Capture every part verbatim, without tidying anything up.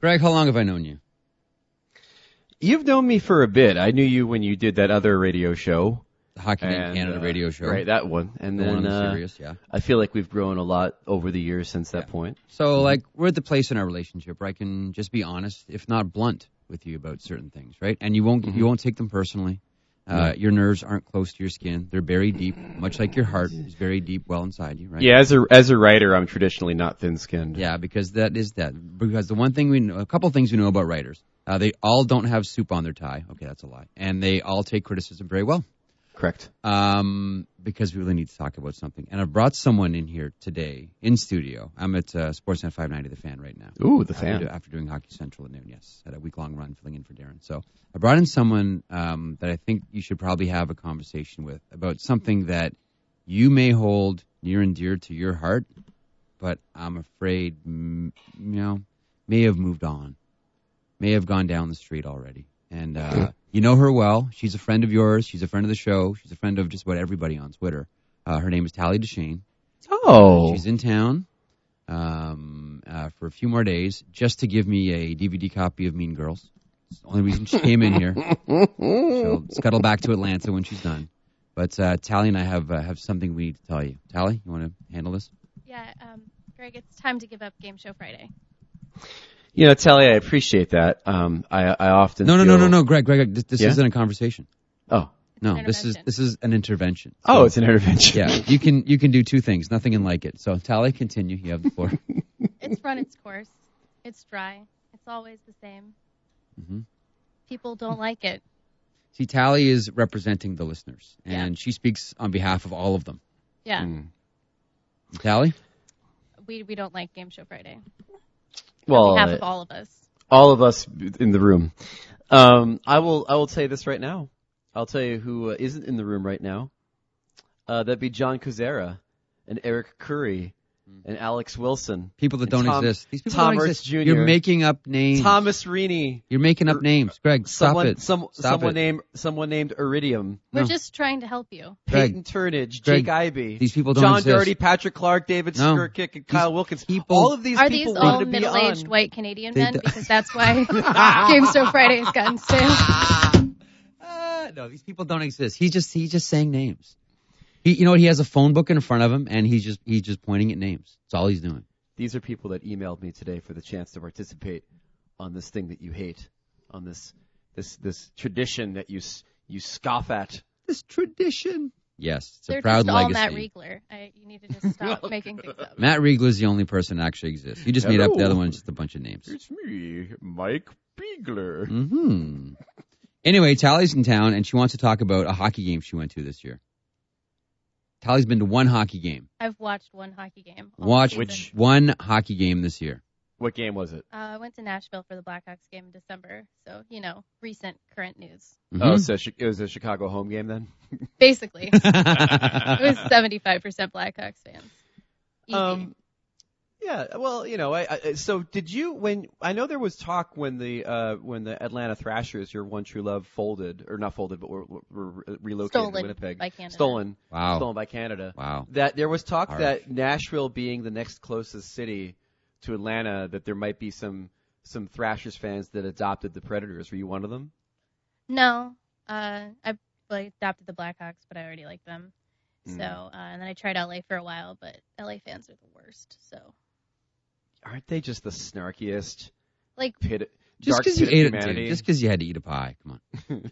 Greg, how long have I known you? You've known me for a bit. I knew you when you did that other radio show. The Hockey Night Canada uh, radio show. Right, that one. And the then one on the uh, Sirius, yeah. I feel like we've grown a lot over the years since that yeah. point. So, mm-hmm. like, we're at the place in our relationship where I can just be honest, if not blunt, with you about certain things, right? And you won't mm-hmm. you won't take them personally. Uh, yeah. Your nerves aren't close to your skin. They're buried deep, much like your heart is very deep well inside you, right? Yeah, as a as a writer, I'm traditionally not thin-skinned. Yeah, because that is that. Because the one thing we know, a couple things we know about writers, uh, they all don't have soup on their tie. Okay, that's a lie. And they all take criticism very well. Correct. Um, because we really need to talk about something. And I've brought someone in here today in studio. I'm at uh, Sportsnet five ninety, The Fan, right now. Ooh, The after Fan. Do, after doing Hockey Central at noon, yes. Had a week-long run filling in for Darren. So I brought in someone um, that I think you should probably have a conversation with about something that you may hold near and dear to your heart, but I'm afraid, mm, you know, may have moved on. May have gone down the street already. And uh, you know her well. She's a friend of yours. She's a friend of the show. She's a friend of just about everybody on Twitter. Uh, her name is Tally Duchesne. Oh. She's in town um, uh, for a few more days just to give me a D V D copy of Mean Girls. It's the only reason she came in here. She'll scuttle back to Atlanta when she's done. But uh, Tally and I have uh, have something we need to tell you. Tally, you want to handle this? Yeah, um, Greg, it's time to give up Game Show Friday. You know, Tally, I appreciate that. Um, I, I often no, no, feel... no, no, no, Greg, Greg, this, this yeah? isn't a conversation. Oh, no, this is this is an intervention. So, oh, it's an intervention. Yeah, you can you can do two things, nothing and like it. So, Tally, continue. You have the floor. It's run its course. It's dry. It's always the same. Mm-hmm. People don't like it. See, Tally is representing the listeners, and yeah. she speaks on behalf of all of them. Yeah. Mm. Tally? We we don't like Game Show Friday. Well, on behalf uh, of all of us. All of us in the room. Um, I will I will tell you this right now. I'll tell you who uh, isn't in the room right now. Uh, that'd be John Kuzera and Eric Curry and Alex Wilson. People that don't Tom, exist. These people Tom don't Ertz exist. Junior You're making up names. Thomas Reaney. You're making up names. Greg, stop someone, it. Some, stop someone it. named someone named Iridium. We're No. just trying to help you. Peyton Turnage, Greg, Jake Ivey, these people don't John exist. Doherty, Patrick Clark, David No. Skirkick, and Kyle These Wilkins. people- all of these Are people these wanted all to be middle-aged on. white Canadian They men? do- Because that's why Game Show Friday has gotten stale. Uh, no, these people don't exist. He's just he's just saying names. He, you know what? He has a phone book in front of him, and he's just he's just pointing at names. That's all he's doing. These are people that emailed me today for the chance to participate on this thing that you hate, on this this this tradition that you you scoff at. This tradition. Yes, it's They're a proud just all legacy. Matt Riegler. I, you need to just stop Oh, making things up. Matt Riegler is the only person that actually exists. You just made up the Hello. other one, just a bunch of names. It's me, Mike Riegler. Mm-hmm. Anyway, Tally's in town, and she wants to talk about a hockey game she went to this year. Tally's been to one hockey game. I've watched one hockey game. all Watch season. Which- one hockey game this year. What game was it? Uh, I went to Nashville for the Blackhawks game in December, so, you know, recent, current news. Mm-hmm. Oh, so it was a Chicago home game then? Basically. It was seventy-five percent Blackhawks fans. Easy. Um, yeah, well, you know, I, I, so did you, when, I know there was talk when the, uh, when the Atlanta Thrashers, your one true love, folded, or not folded, but were, were relocated Stolen to Winnipeg. by Canada. Stolen. Wow. Stolen by Canada. Wow. That there was talk Harsh. that Nashville being the next closest city to Atlanta, that there might be some, some Thrashers fans that adopted the Predators. Were you one of them? No. Uh, I well, adopted the Blackhawks, but I already liked them. Mm. So, uh, and then I tried L A for a while, but L A fans are the worst. So, Aren't they just the snarkiest like, pit, Just dark because you pit of ate it, humanity? dude, just because you had to eat a pie. Come on.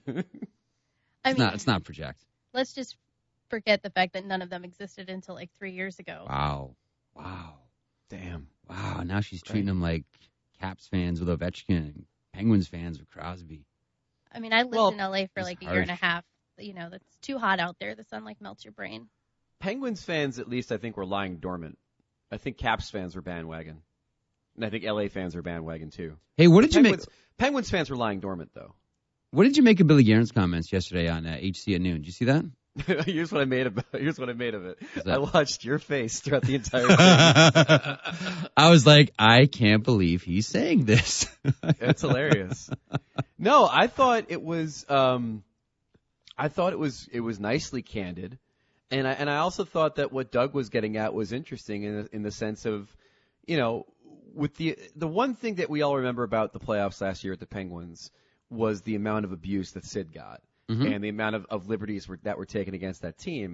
I It's mean, not. It's not project. let's just forget the fact that none of them existed until like three years ago. Wow. Wow. Damn. Wow. Now she's treating Right. them like Caps fans with Ovechkin and Penguins fans with Crosby. I mean, I lived Well, in L A for it's like a year and a harsh. half. You know, it's too hot out there. The sun like melts your brain. Penguins fans, at least, I think, were lying dormant. I think Caps fans were bandwagon. And I think L A fans are bandwagon, too. Hey, what did you make? Penguins, Penguins fans were lying dormant, though. What did you make of Billy Guerin's comments yesterday on uh, H C at noon? Did you see that? Here's what I made of Here's what I made of it. What's that? I watched your face throughout the entire thing. I was like, I can't believe he's saying this. That's hilarious. No, I thought it was. Um, I thought it was. It was nicely candid, and I and I also thought that what Doug was getting at was interesting in in the sense of, you know, with the the one thing that we all remember about the playoffs last year at the Penguins was the amount of abuse that Sid got Mm-hmm. and the amount of, of liberties were, that were taken against that team.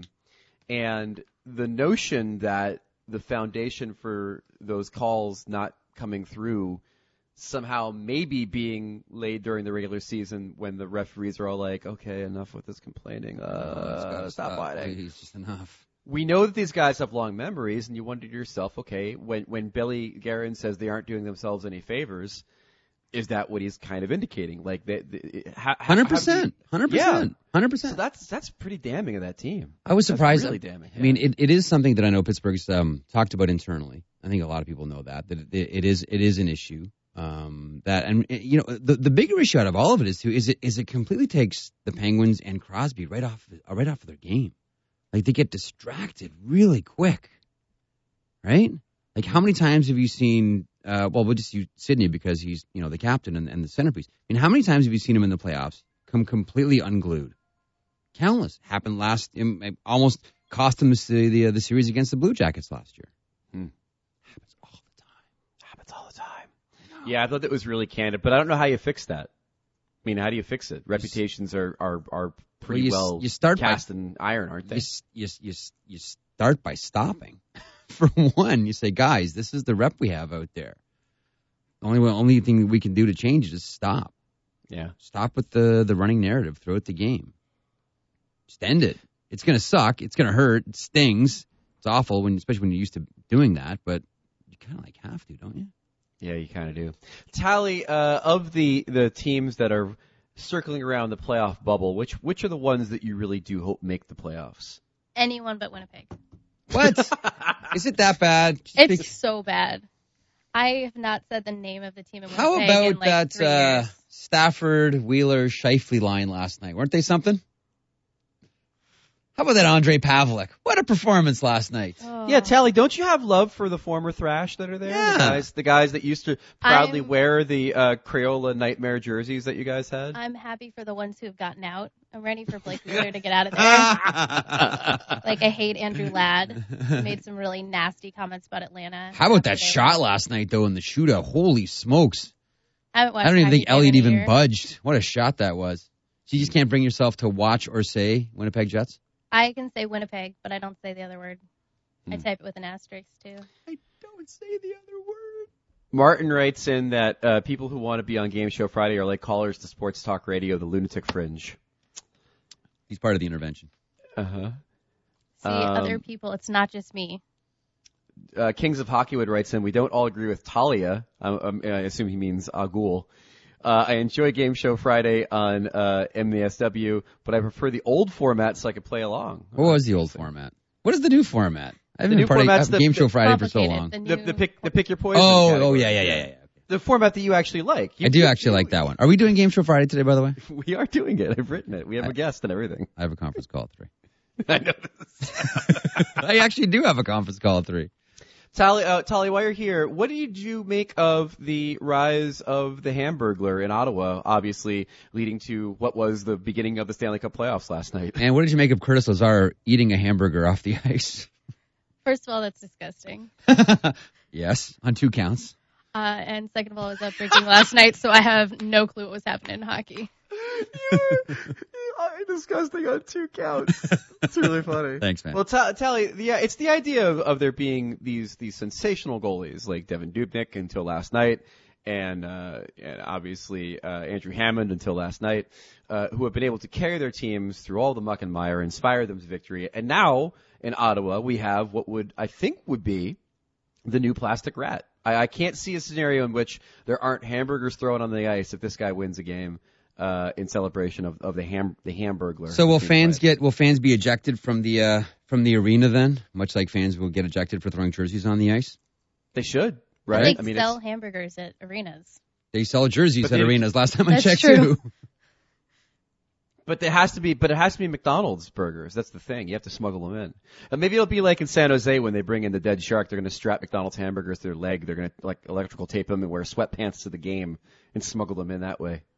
And the notion that the foundation for those calls not coming through somehow maybe being laid during the regular season when the referees are all like, okay, enough with this complaining. Uh, stop fighting. Please, just enough. We know that these guys have long memories, and you wonder to yourself, okay, when, when Billy Guerin says they aren't doing themselves any favors, is that what he's kind of indicating? Like, they, they, how, Hundred percent, hundred percent, hundred So percent. that's that's pretty damning of that team. I was That's surprised. really damning. I mean, it, it is something that I know Pittsburgh's um, talked about internally. I think a lot of people know that that it, it is it is an issue. Um, that and you know the the bigger issue out of all of it is too is it is it completely takes the Penguins and Crosby right off the, right off of their game. Like they get distracted really quick, right? Like how many times have you seen? Uh, well, we'll just use Sidney because he's you know the captain and, and the centerpiece. I mean, how many times have you seen him in the playoffs come completely unglued? Countless. Happened last. It almost cost him the the, the series against the Blue Jackets last year. Hmm. Happens all the time. Happens all the time. Yeah, I thought that was really candid, but I don't know how you fix that. I mean, how do you fix it? Reputations are are, are pretty Well, you s- well you start by- cast in iron, aren't they? You, s- you, s- you, s- you start by stopping. For one, you say, guys, this is the rep we have out there. The only only thing we can do to change it is stop. Yeah. Stop with the, the running narrative. Throw it the game. Just end it. It's going to suck. It's going to hurt. It stings. It's awful, when, especially when you're used to doing that, but you kind of like have to, don't you? Yeah, you kind of do. Tally, uh, of the, the teams that are circling around the playoff bubble, which which are the ones that you really do hope make the playoffs? Anyone but Winnipeg. What? Is it that bad? Just It's pick- so bad. I have not said the name of the team in Winnipeg How in about like that three uh, years. Stafford, Wheeler, Scheifele line last night? Weren't they something? How about that Andre Pavlik? What a performance last night. Oh. Yeah, Tally, don't you have love for the former Thrash that are there? Yeah. The guys, the guys that used to proudly I'm- wear the uh, Crayola Nightmare jerseys that you guys had? I'm happy for the ones who have gotten out. I'm ready for Blake Wheeler to get out of there. Like, I hate Andrew Ladd. He made some really nasty comments about Atlanta. How about that after they- shot last night, though, in the shootout? Holy smokes. I haven't watched I don't even hockey think game Elliott in a even year. budged. What a shot that was. So you just can't bring yourself to watch or say Winnipeg Jets? I can say Winnipeg, but I don't say the other word. I Hmm. type it with an asterisk, too. I don't say the other word. Martin writes in that uh, people who want to be on Game Show Friday are like callers to sports talk radio, the lunatic fringe. He's part of the intervention. Uh-huh. See, Um, other people, it's not just me. Uh, Kings of Hockeywood writes in, we don't all agree with Talia. Um, um, I assume he means Agul. Uh, I enjoy Game Show Friday on uh, M A S W, but I prefer the old format so I could play along. What was the old format? What is the new format? I haven't The been new part format's of the- Game Show the Friday for so Complicated, long. the The, new- the pick the pick your poison. Oh, category. oh yeah, yeah, yeah, yeah. The format that you actually like. You, I do you- actually like that one. Are we doing Game Show Friday today, by the way? We are doing it. I've written it. We have a guest and everything. I have a conference call at three. I know this. I actually do have a conference call at three. Tally, uh, Tally, while you're here, what did you make of the rise of the Hamburglar in Ottawa, obviously leading to what was the beginning of the Stanley Cup playoffs last night? And what did you make of Curtis Lazar eating a hamburger off the ice? First of all, that's disgusting. Yes, on two counts. Uh, and second of all, I was up drinking last night, so I have no clue what was happening in hockey. You're disgusting on two counts. It's really funny. Thanks, man. Well, Ta- Tally, yeah, it's the idea of, of there being these these sensational goalies like Devin Dubnyk until last night, and uh, and obviously uh, Andrew Hammond until last night, uh, who have been able to carry their teams through all the muck and mire, inspire them to victory. And now in Ottawa, we have what would I think would be the new plastic rat. I, I can't see a scenario in which there aren't hamburgers thrown on the ice if this guy wins a game. Uh, in celebration of, of the ham the Hamburglar. So will being fans played. get will fans be ejected from the uh, from the arena then? Much like fans will get ejected for throwing jerseys on the ice. They should, right? They I mean, sell it's, hamburgers at arenas. They sell jerseys But at they- arenas. Last time I That's checked true. too. but it has to be, but it has to be McDonald's burgers. That's the thing. You have to smuggle them in. And maybe it'll be like in San Jose when they bring in the dead shark. They're going to strap McDonald's hamburgers to their leg. They're going to like electrical tape them and wear sweatpants to the game and smuggle them in that way.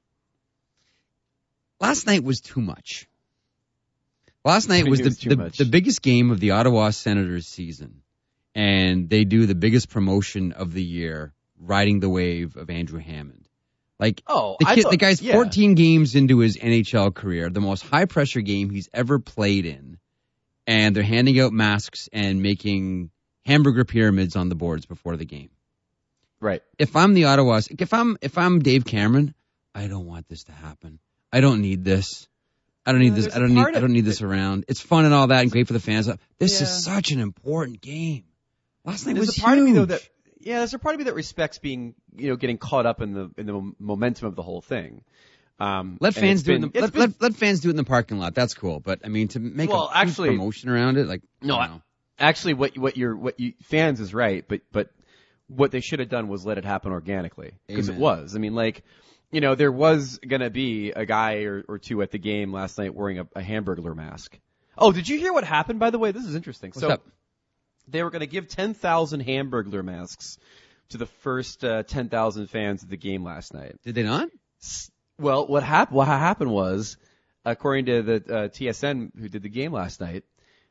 Last night was too much. Last night What was do the, you mean it was too the, much? the biggest game of the Ottawa Senators season. And they do the biggest promotion of the year riding the wave of Andrew Hammond. Like, Oh, the, I kid, thought- the guy's yeah. fourteen games into his N H L career, the most high-pressure game he's ever played in, and they're handing out masks and making hamburger pyramids on the boards before the game. Right. If I'm the Ottawa, if I'm if I'm Dave Cameron, I don't want this to happen. I don't need this. I don't need No, this. there's I a don't need. part I of don't need this around. It's fun and all that, and great for the fans. This Yeah. is such an important game. Last night There's was a part huge. of me though that yeah, there's a part of me that respects being you know getting caught up in the in the mom- momentum of the whole thing. Um, Let and fans it's do it. In been- the, it's let, been- let let fans do it in the parking lot. That's cool. But I mean, to make Well, a huge actually- promotion around it, like No, I I- don't know. actually what what you're what you fans is right, but but what they should have done was let it happen organically because it Amen. was. I mean, like you know, there was gonna be a guy or, or two at the game last night wearing a, a Hamburglar mask. Oh, did you hear what happened? By the way, this is interesting. What's so up? they were going to give ten thousand Hamburglar masks to the first uh, ten thousand fans of the game last night. Did they not? S- Well, what happened? What ha- happened was, according to the uh, T S N who did the game last night,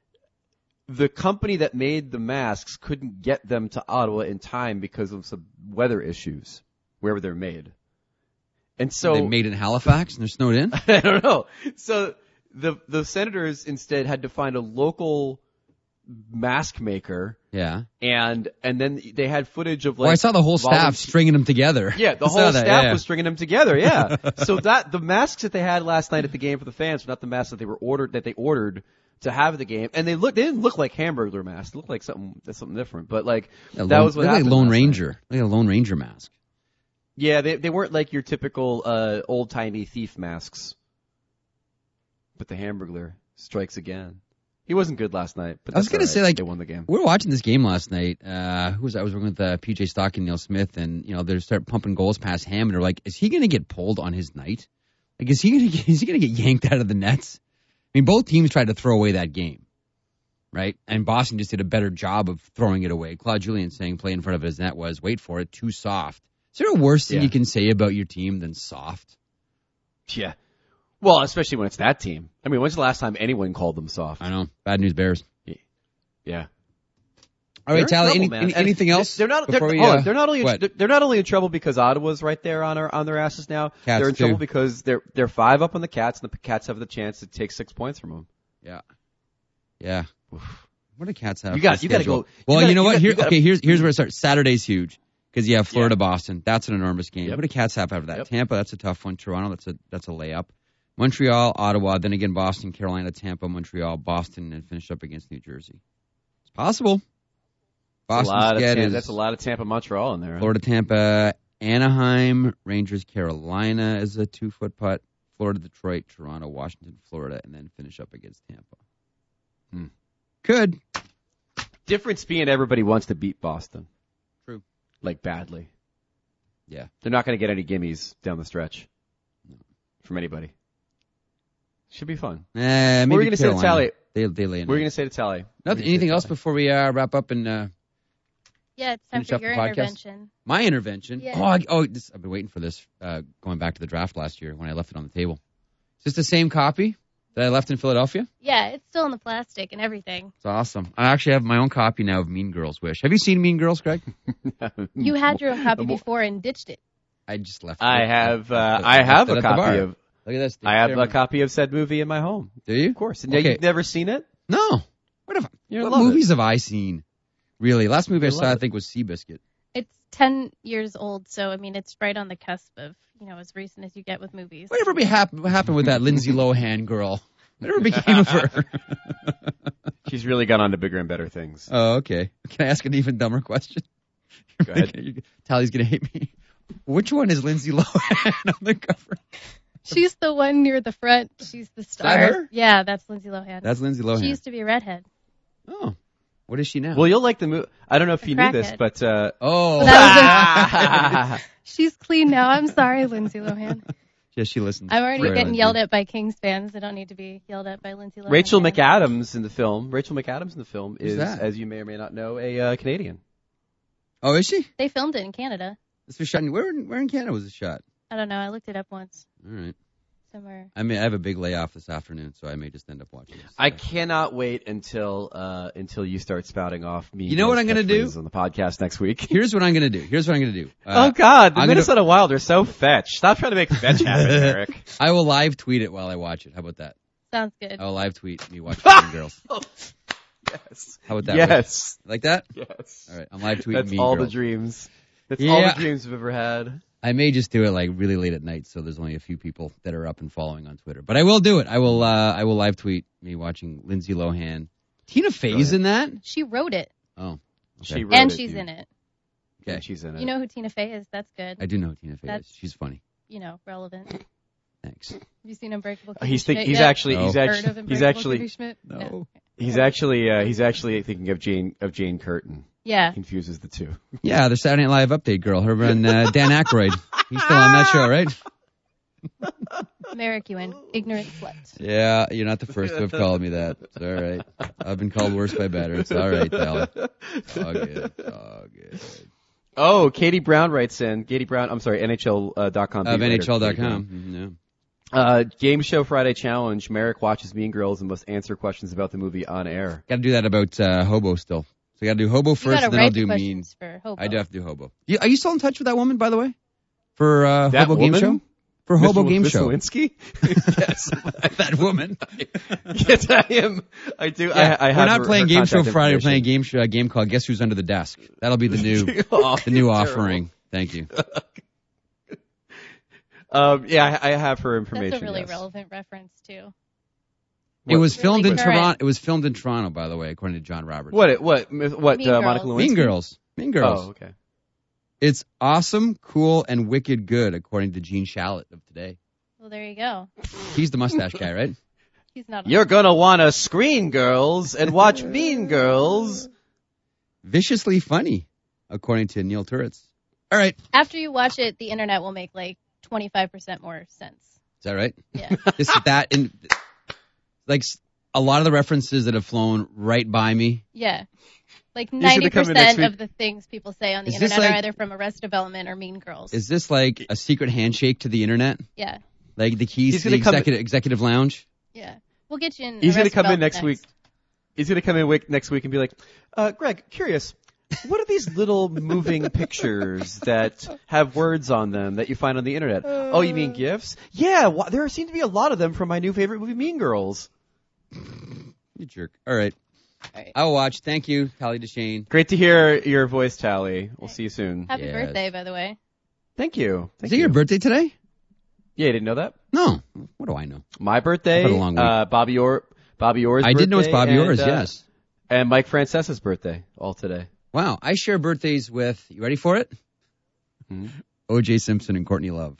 the company that made the masks couldn't get them to Ottawa in time because of some weather issues wherever they're made. And so They made it in Halifax and they're snowed in. I don't know. So the the Senators instead had to find a local mask maker, Yeah. and and then they had footage of like. Well, I saw the whole staff volunteer- stringing them together. Yeah, the I saw whole that, staff yeah. was stringing them together. Yeah. So that the masks that they had last night at the game for the fans were not the masks that they were ordered that they ordered to have at the game, and they look they didn't look like Hamburglar masks. They looked like something that's something different. But like Yeah, that lone, was what they're like happened Lone last night. Ranger. Like a Lone Ranger mask. Yeah, they they weren't like your typical uh, old timey thief masks. But the Hamburglar strikes again. He wasn't good last night, but I was that's gonna all right. say, like, they won the game. We were watching this game last night. Uh, who was I was working with uh, P J Stock and Neil Smith, and you know they start pumping goals past Hammond. Or like, is he going to get pulled on his night? Like, is he going to is he going to get yanked out of the nets? I mean, both teams tried to throw away that game, right? And Boston just did a better job of throwing it away. Claude Julien saying play in front of his net was wait for it, too soft. Is there a worse thing Yeah. you can say about your team than soft? Yeah. Well, especially when it's that team. I mean, when's the last time anyone called them soft? I know. Bad news bears. Yeah. All right, They're in Tally. trouble, Any, man. any, And anything else? They're not. They're, before we, hold on, uh, they're not only. what? In, they're not only in trouble because Ottawa's right there on our on their asses now. Cats they're in too. trouble because they're they're five up on the Cats, and the Cats have the chance to take six points from them. Yeah. Yeah. What do Cats have? You got- for you gotta schedule? go- you Well, gotta- you know you what? gotta- Here, you gotta- okay, here's here's where it starts. Saturday's huge because you have Florida, Yeah. Boston. That's an enormous game. Yep. What do Cats have after that? Yep. Tampa. That's a tough one. Toronto. That's a that's a layup. Montreal, Ottawa. Then again, Boston, Carolina, Tampa, Montreal, Boston, and finish up against New Jersey. It's possible. That's a, Boston's lot of get Tam- is that's a lot of Tampa, Montreal in there. Florida, Tampa, Anaheim, Rangers, Carolina is a two foot putt. Florida, Detroit, Toronto, Washington, Florida, and then finish up against Tampa. Hmm. Could. Difference being everybody wants to beat Boston. True. Like badly. Yeah. They're not going to get any gimmies down the stretch from anybody. Should be fun. Uh, maybe What were you going to say to Carolina. Tally? They they lay What were you going to say to Tally? Nothing. Anything else before we uh, wrap up and uh, Yeah, it's time Finish for up the your podcast? intervention. my intervention? Yeah. Oh, I, oh, this, I've been waiting for this. Uh, going back to the draft last year when I left it on the table. Is this the same copy that I left in Philadelphia? Yeah, it's still in the plastic and everything. It's awesome. I actually have my own copy now of Mean Girls Wish. Have you seen Mean Girls, Greg? You had your own copy Well, before and ditched it. I just left. I it. have uh, left it- I have left it a at the bar. copy of Look at this. I have Chairman. a copy of said movie in my home. Do you? Of course. And Okay. You've never seen it? No. What have I, You're what gonna love movies have I seen? Really, last movie I You'll saw I love it. think was Seabiscuit. It's ten years old, so I mean, it's right on the cusp of, you know, as recent as you get with movies. Whatever be hap- what happened with that Lindsay Lohan girl? Whatever became of her? She's really gone on to bigger and better things. Oh, okay. Can I ask an even dumber question? Go ahead. Tally's gonna hate me. Which one is Lindsay Lohan on the cover? She's the one near the front. She's the star. that her? Yeah, that's Lindsay Lohan. That's Lindsay Lohan. She used to be a redhead. Oh, what is she now? Well, you'll like the movie. I don't know if A you knew this, crackhead. but uh, oh, That She's clean now. I'm sorry, Lindsay Lohan. yeah, she listens. I'm already Very getting Lindsay. yelled at by Kings fans. I don't need to be yelled at by Lindsay Lohan. Rachel fans. McAdams in the film. Rachel McAdams in the film Who's is, that? as you may or may not know, a uh, Canadian. Oh, is she? They filmed it in Canada. This was shot. In, where, in- where in Canada was it shot? I don't know. I looked it up once. All right. So them or? I mean, I have a big layoff this afternoon, so I may just end up watching this. I cannot wait until uh, until you start spouting off me. You know what I'm gonna do? On the podcast next week. Here's what I'm going to do. Here's what I'm going to do. Uh, oh God, the I'm Minnesota gonna... Wild are so fetch. Stop trying to make fetch happen, Eric. I will live tweet it while I watch it. How about that? Sounds good. I will live tweet me watching Mean Girls. Yes. How about that? Yes. Like that? Yes. All right, I'm live tweeting That's Mean all Girls. the dreams. That's Yeah. all the dreams we've ever had. I may just do it like really late at night, so there's only a few people that are up and following on Twitter. But I will do it. I will. Uh, I will live tweet me watching Lindsay Lohan. Tina Fey's in that. She wrote it. Oh, okay. She wrote And it, she's dude. in it. Okay. And she's in it. You know who Tina Fey is? That's good. I do know who Tina Fey That's- is. She's funny. You know, relevant. Have Thanks. you seen Unbreakable Uh, Kimmy he's think, Schmidt he's yet? actually No. he's Heard actually of he's Unbreakable actually Kimmy Schmidt? No. he's actually uh, he's actually thinking of Jane of Jane Curtin. Yeah. Confuses the two. Yeah, the Saturday Night Live update girl. Her and uh, Dan Aykroyd. He's still on that show, right? Merrick, you in ignorant slut. Yeah, you're not the first to have called me that. It's all right. I've been called worse by better. It's all right, Tally. It's all good. It's all good. Oh, Katie Brown writes in. Katie Brown, I'm sorry, N H L dot com. Of N H L dot com. Yeah. Uh, Game Show Friday Challenge. Merrick watches Mean Girls and must answer questions about the movie on air. Got to do that about uh, Hobo still. So I got to do Hobo You first, gotta and then I'll write do the Mean. questions for Hobo. I do have to do Hobo. You, are you still in touch with that woman, by the way? For uh, That Hobo Game woman? Show? For Hobo Mister Game Mister Show. Lewinsky? Yes. That woman. Yes, I am. I do. Yeah, I, I we're have not her- playing her Game Show contact Friday. We're playing a information. game, sh- a game called Guess Who's Under the Desk. That'll be the new Oh, the new terrible. offering. Thank you. Um, yeah, I, I have her That's information. a really yes. relevant reference, too. It was Really filmed in current. Toronto. It was filmed in Toronto, by the way, according to John Roberts. What? What? What? Mean uh, Girls. Monica Lewinsky? Mean Girls. Mean Girls. Oh, okay. It's awesome, cool, and wicked good, according to Gene Shalit of today. Well, there you go. He's the mustache guy, right? He's not on You're gonna wanna screen Girls and watch Mean Girls. Viciously funny, according to Neil Turitz. All right. After you watch it, the internet will make like twenty-five percent more sense. Is that right? Yeah. This that in like s- a lot of the references that have flown right by me. Yeah. Like should ninety come in next percent week. of the things people say on the Is this internet like- are either from Arrested Development or Mean Girls. Is this like a secret handshake to the internet? Yeah. Like the keys He's to the gonna come- executive, executive lounge? Yeah. We'll get you in. He's gonna Arrested come in Development next week. He's gonna come in week, next week and be like, uh, Greg, curious. What are these little moving pictures that have words on them that you find on the internet? Oh, you mean GIFs? Yeah, wh- there seem to be a lot of them from my new favorite movie, Mean Girls. You jerk. All right. All right. I will watch. Thank you, Tally DeShane. Great to hear your voice, Tally. We'll see you soon. Happy Yes. birthday, by the way. Thank you. Thank Is it you. your birthday today? Yeah, you didn't know that? No. What do I know? My birthday, I've had a long week. uh, Bobby Orr, Bobby Orr's I birthday. did know it's Bobby and, Orr's, uh, yes. And Mike Francesa's birthday, all today. Wow. I share birthdays with, you ready for it? Hmm? O J Simpson and Courtney Love.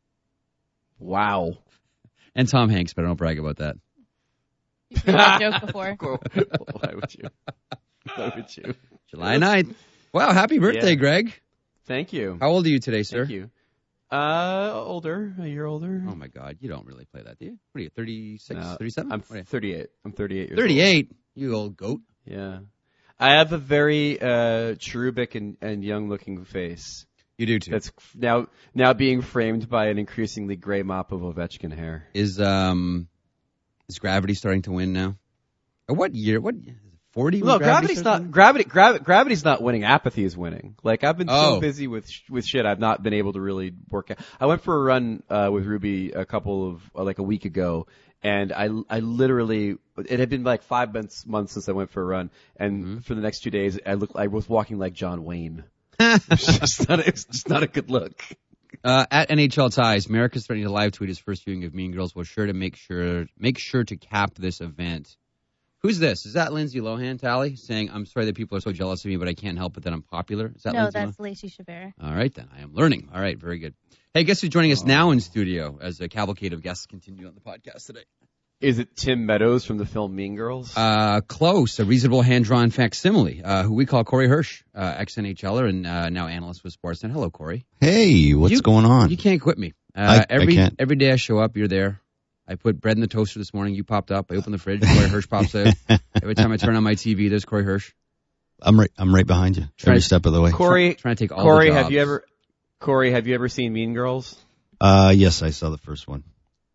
Wow. And Tom Hanks, but I don't brag about that. You've made that joke before. Why would you? Why would you? July ninth. Wow. Happy birthday, Yeah. Greg. Thank you. How old are you today, sir? Thank you. Uh, older, a year older. Oh, my God. You don't really play that, do you? What are you, thirty-six, No, thirty-seven? I'm What are you? thirty-eight. I'm thirty-eight years thirty-eight. You old goat. old. Yeah. I have a very uh, cherubic and, and young-looking face. You do, too. That's now now being framed by an increasingly gray mop of Ovechkin hair. Is um is Gravity starting to win now? Or what year? What forty? No, gravity's not gravity. Gravi- gravity's not winning. Apathy is winning. Like I've been Oh. so busy with sh- with shit, I've not been able to really work out. I went for a run uh, with Ruby a couple of uh, like a week ago, and I I literally it had been like five months months since I went for a run, and Mm-hmm. for the next two days I looked I was walking like John Wayne. It's just not a, it's just not a good look. Uh, at N H L Ties, America's threatening to live tweet his first viewing of Mean Girls. We're sure to make sure make sure to cap this event. Who's this? Is that Lindsay Lohan, Tally, saying, I'm sorry that people are so jealous of me, but I can't help it that I'm popular? Is that No, Lindsay that's Lacey Chabert. Lohan? All right, then. I am learning. All right, very good. Hey, guess who's joining us now in studio as a cavalcade of guests continue on the podcast today? Is it Tim Meadows from the film Mean Girls? Uh, close, a reasonable hand-drawn facsimile, uh, who we call Corey Hirsch, uh, ex-NHLer and uh, now analyst with Sportsnet. Hello, Corey. Hey, what's You- going on? You can't quit me. Uh, I- I every can't. every day I show up, you're there. I put bread in the toaster this morning. You popped up. I open the fridge. Corey Hirsch pops out. Every time I turn on my T V, there's Corey Hirsch. I'm right. I'm right behind you. Try- Every step of the way. Corey, Trying to take all Corey, the jobs. have you ever, Corey, have you ever seen Mean Girls? Uh, yes, I saw the first one.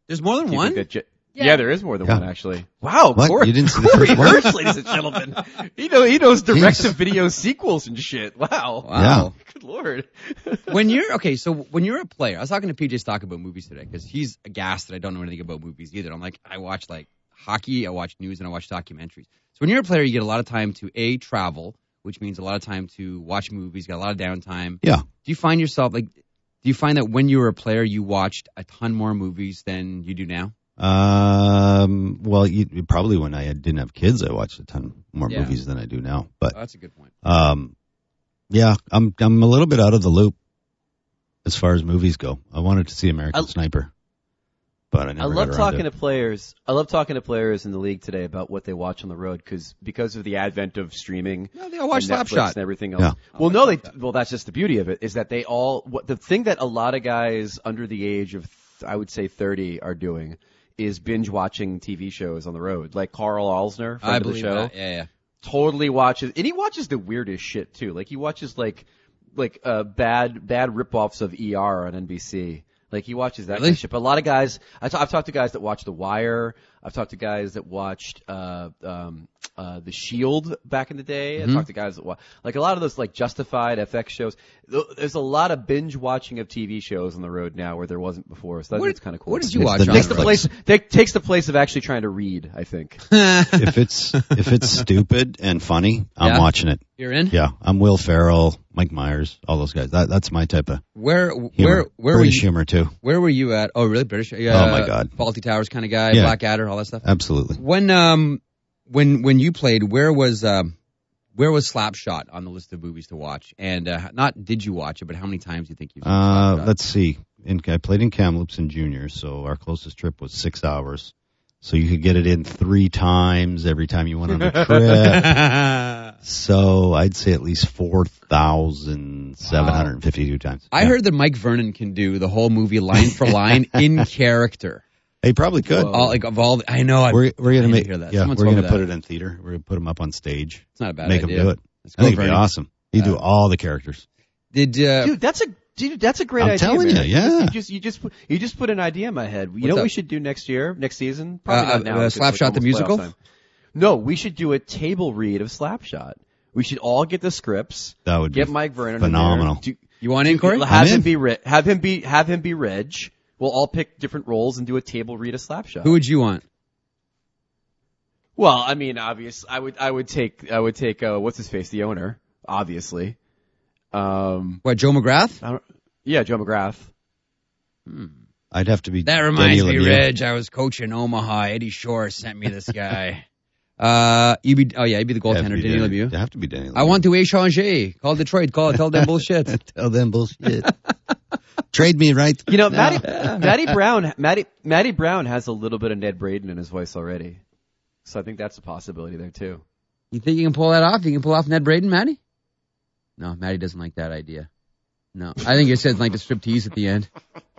There's more than Do you one? think that J- Yeah. yeah. there is more than Yeah. one actually. Wow, What? Corey, You didn't see the Corey first one? Hirsch, ladies and gentlemen. He know he knows direct-to-video sequels and shit. Wow. Wow. Good lord. When you're okay, so when you're a player, I was talking to P J Stock about movies today because he's aghast that I don't know anything about movies either. I'm like, I watch like hockey, I watch news, and I watch documentaries. So when you're a player, you get a lot of time to a travel, which means a lot of time to watch movies, got a lot of downtime. Yeah. Do you find yourself like? Do you find that when you were a player, you watched a ton more movies than you do now? Um, well, you, probably when I had- didn't have kids, I watched a ton more Yeah. movies than I do now. But Oh, that's a good point. um, yeah, I'm I'm a little bit out of the loop as far as movies go. I wanted to see American I- Sniper, but I I never love got around talking to to it. players. I love talking to players in the league today about what they watch on the road because because of the advent of streaming. No, they all watch and Netflix Slapshot. and everything else. Yeah. Well, no, they well that's just the beauty of it is that they all what the thing that a lot of guys under the age of I would say thirty are doing is binge watching T V shows on the road. Like Carl Alsner, friend I of the believe show, that. Yeah, yeah. totally watches, and he watches the weirdest shit too. Like he watches like like uh, bad bad ripoffs of E R on N B C. Like he watches that Really? kind of shit. But a lot of guys, I t- I've talked to guys that watch The Wire. I've talked to guys that watched uh, um, uh, The Shield back in the day. Mm-hmm. I've talked to guys that watch like a lot of those like Justified F X shows. Th- There's a lot of binge watching of T V shows on the road now where there wasn't before. So What- that's kind of cool. what did you It's watch the on Takes the the road? place. Take, takes the place of actually trying to read. I think. If it's if it's stupid and funny, I'm Yeah. watching it. You're in? Yeah, I'm Will Ferrell, Mike Myers, all those guys. That that's my type of Where humor. where where were British you, humor too. where were you at? Oh, really? British? Yeah, Oh, my God. Faulty Towers kind of guy, Yeah. Blackadder, all that stuff. Absolutely. When um when when you played, where was um where was Slapshot on the list of movies to watch? And uh, not did you watch it, but how many times do you think you've seen Uh, Slapshot? let's see. In, I played in Kamloops in juniors, so our closest trip was six hours. So you could get it in three times every time you went on a trip. So I'd say at least four thousand seven hundred fifty-two times. I Yeah. heard that Mike Vernon can do the whole movie line for line in character. He probably could. Whoa. All like of all the, I know I, We're we're I gonna need make to hear that. yeah Someone we're told me gonna that. put it in theater. We're gonna put him up on stage. It's not a bad Make idea. him do it. Let's I go, think it'd be Vernon. awesome. He'd do all the characters. Did uh, Dude, that's a dude. That's a great I'm idea. telling man. you, yeah. You just you just put, you just put an idea in my head. You What's know what up? we should do next year, next season? Probably Uh, not now. uh, because it's, like, Slapshot the almost musical? playoff time. No, we should do a table read of Slapshot. We should all get the scripts. That would Get be Mike Vernon. phenomenal. In there. Do, you want in, Corey? have I'm him in. be Re- have him be have him be Reg. We'll all pick different roles and do a table read of Slapshot. Who would you want? Well, I mean, obvious. I would I would take I would take uh, what's his face, the owner, obviously. Um, What, Joe McGrath? I don't, yeah, Joe McGrath. I'd have to be. That reminds Denny me, Lemieux. Reg. I was coaching Omaha. Eddie Shore sent me this guy. uh, you be oh yeah, you be the It'd have to goaltender, be Denny Denny- Lemieux. it'd have to be Denny. I Lemieux. want to échanger. Call Detroit. Call tell them bullshit. Tell them bullshit. Trade me, right? You know, Matty, Matty Brown, Matty, Matty Brown has a little bit of Ned Braden in his voice already, so I think that's a possibility there too. You think you can pull that off? You can pull off Ned Braden, Matty? No, Matty doesn't like that idea. No, I think it says like the striptease at the end.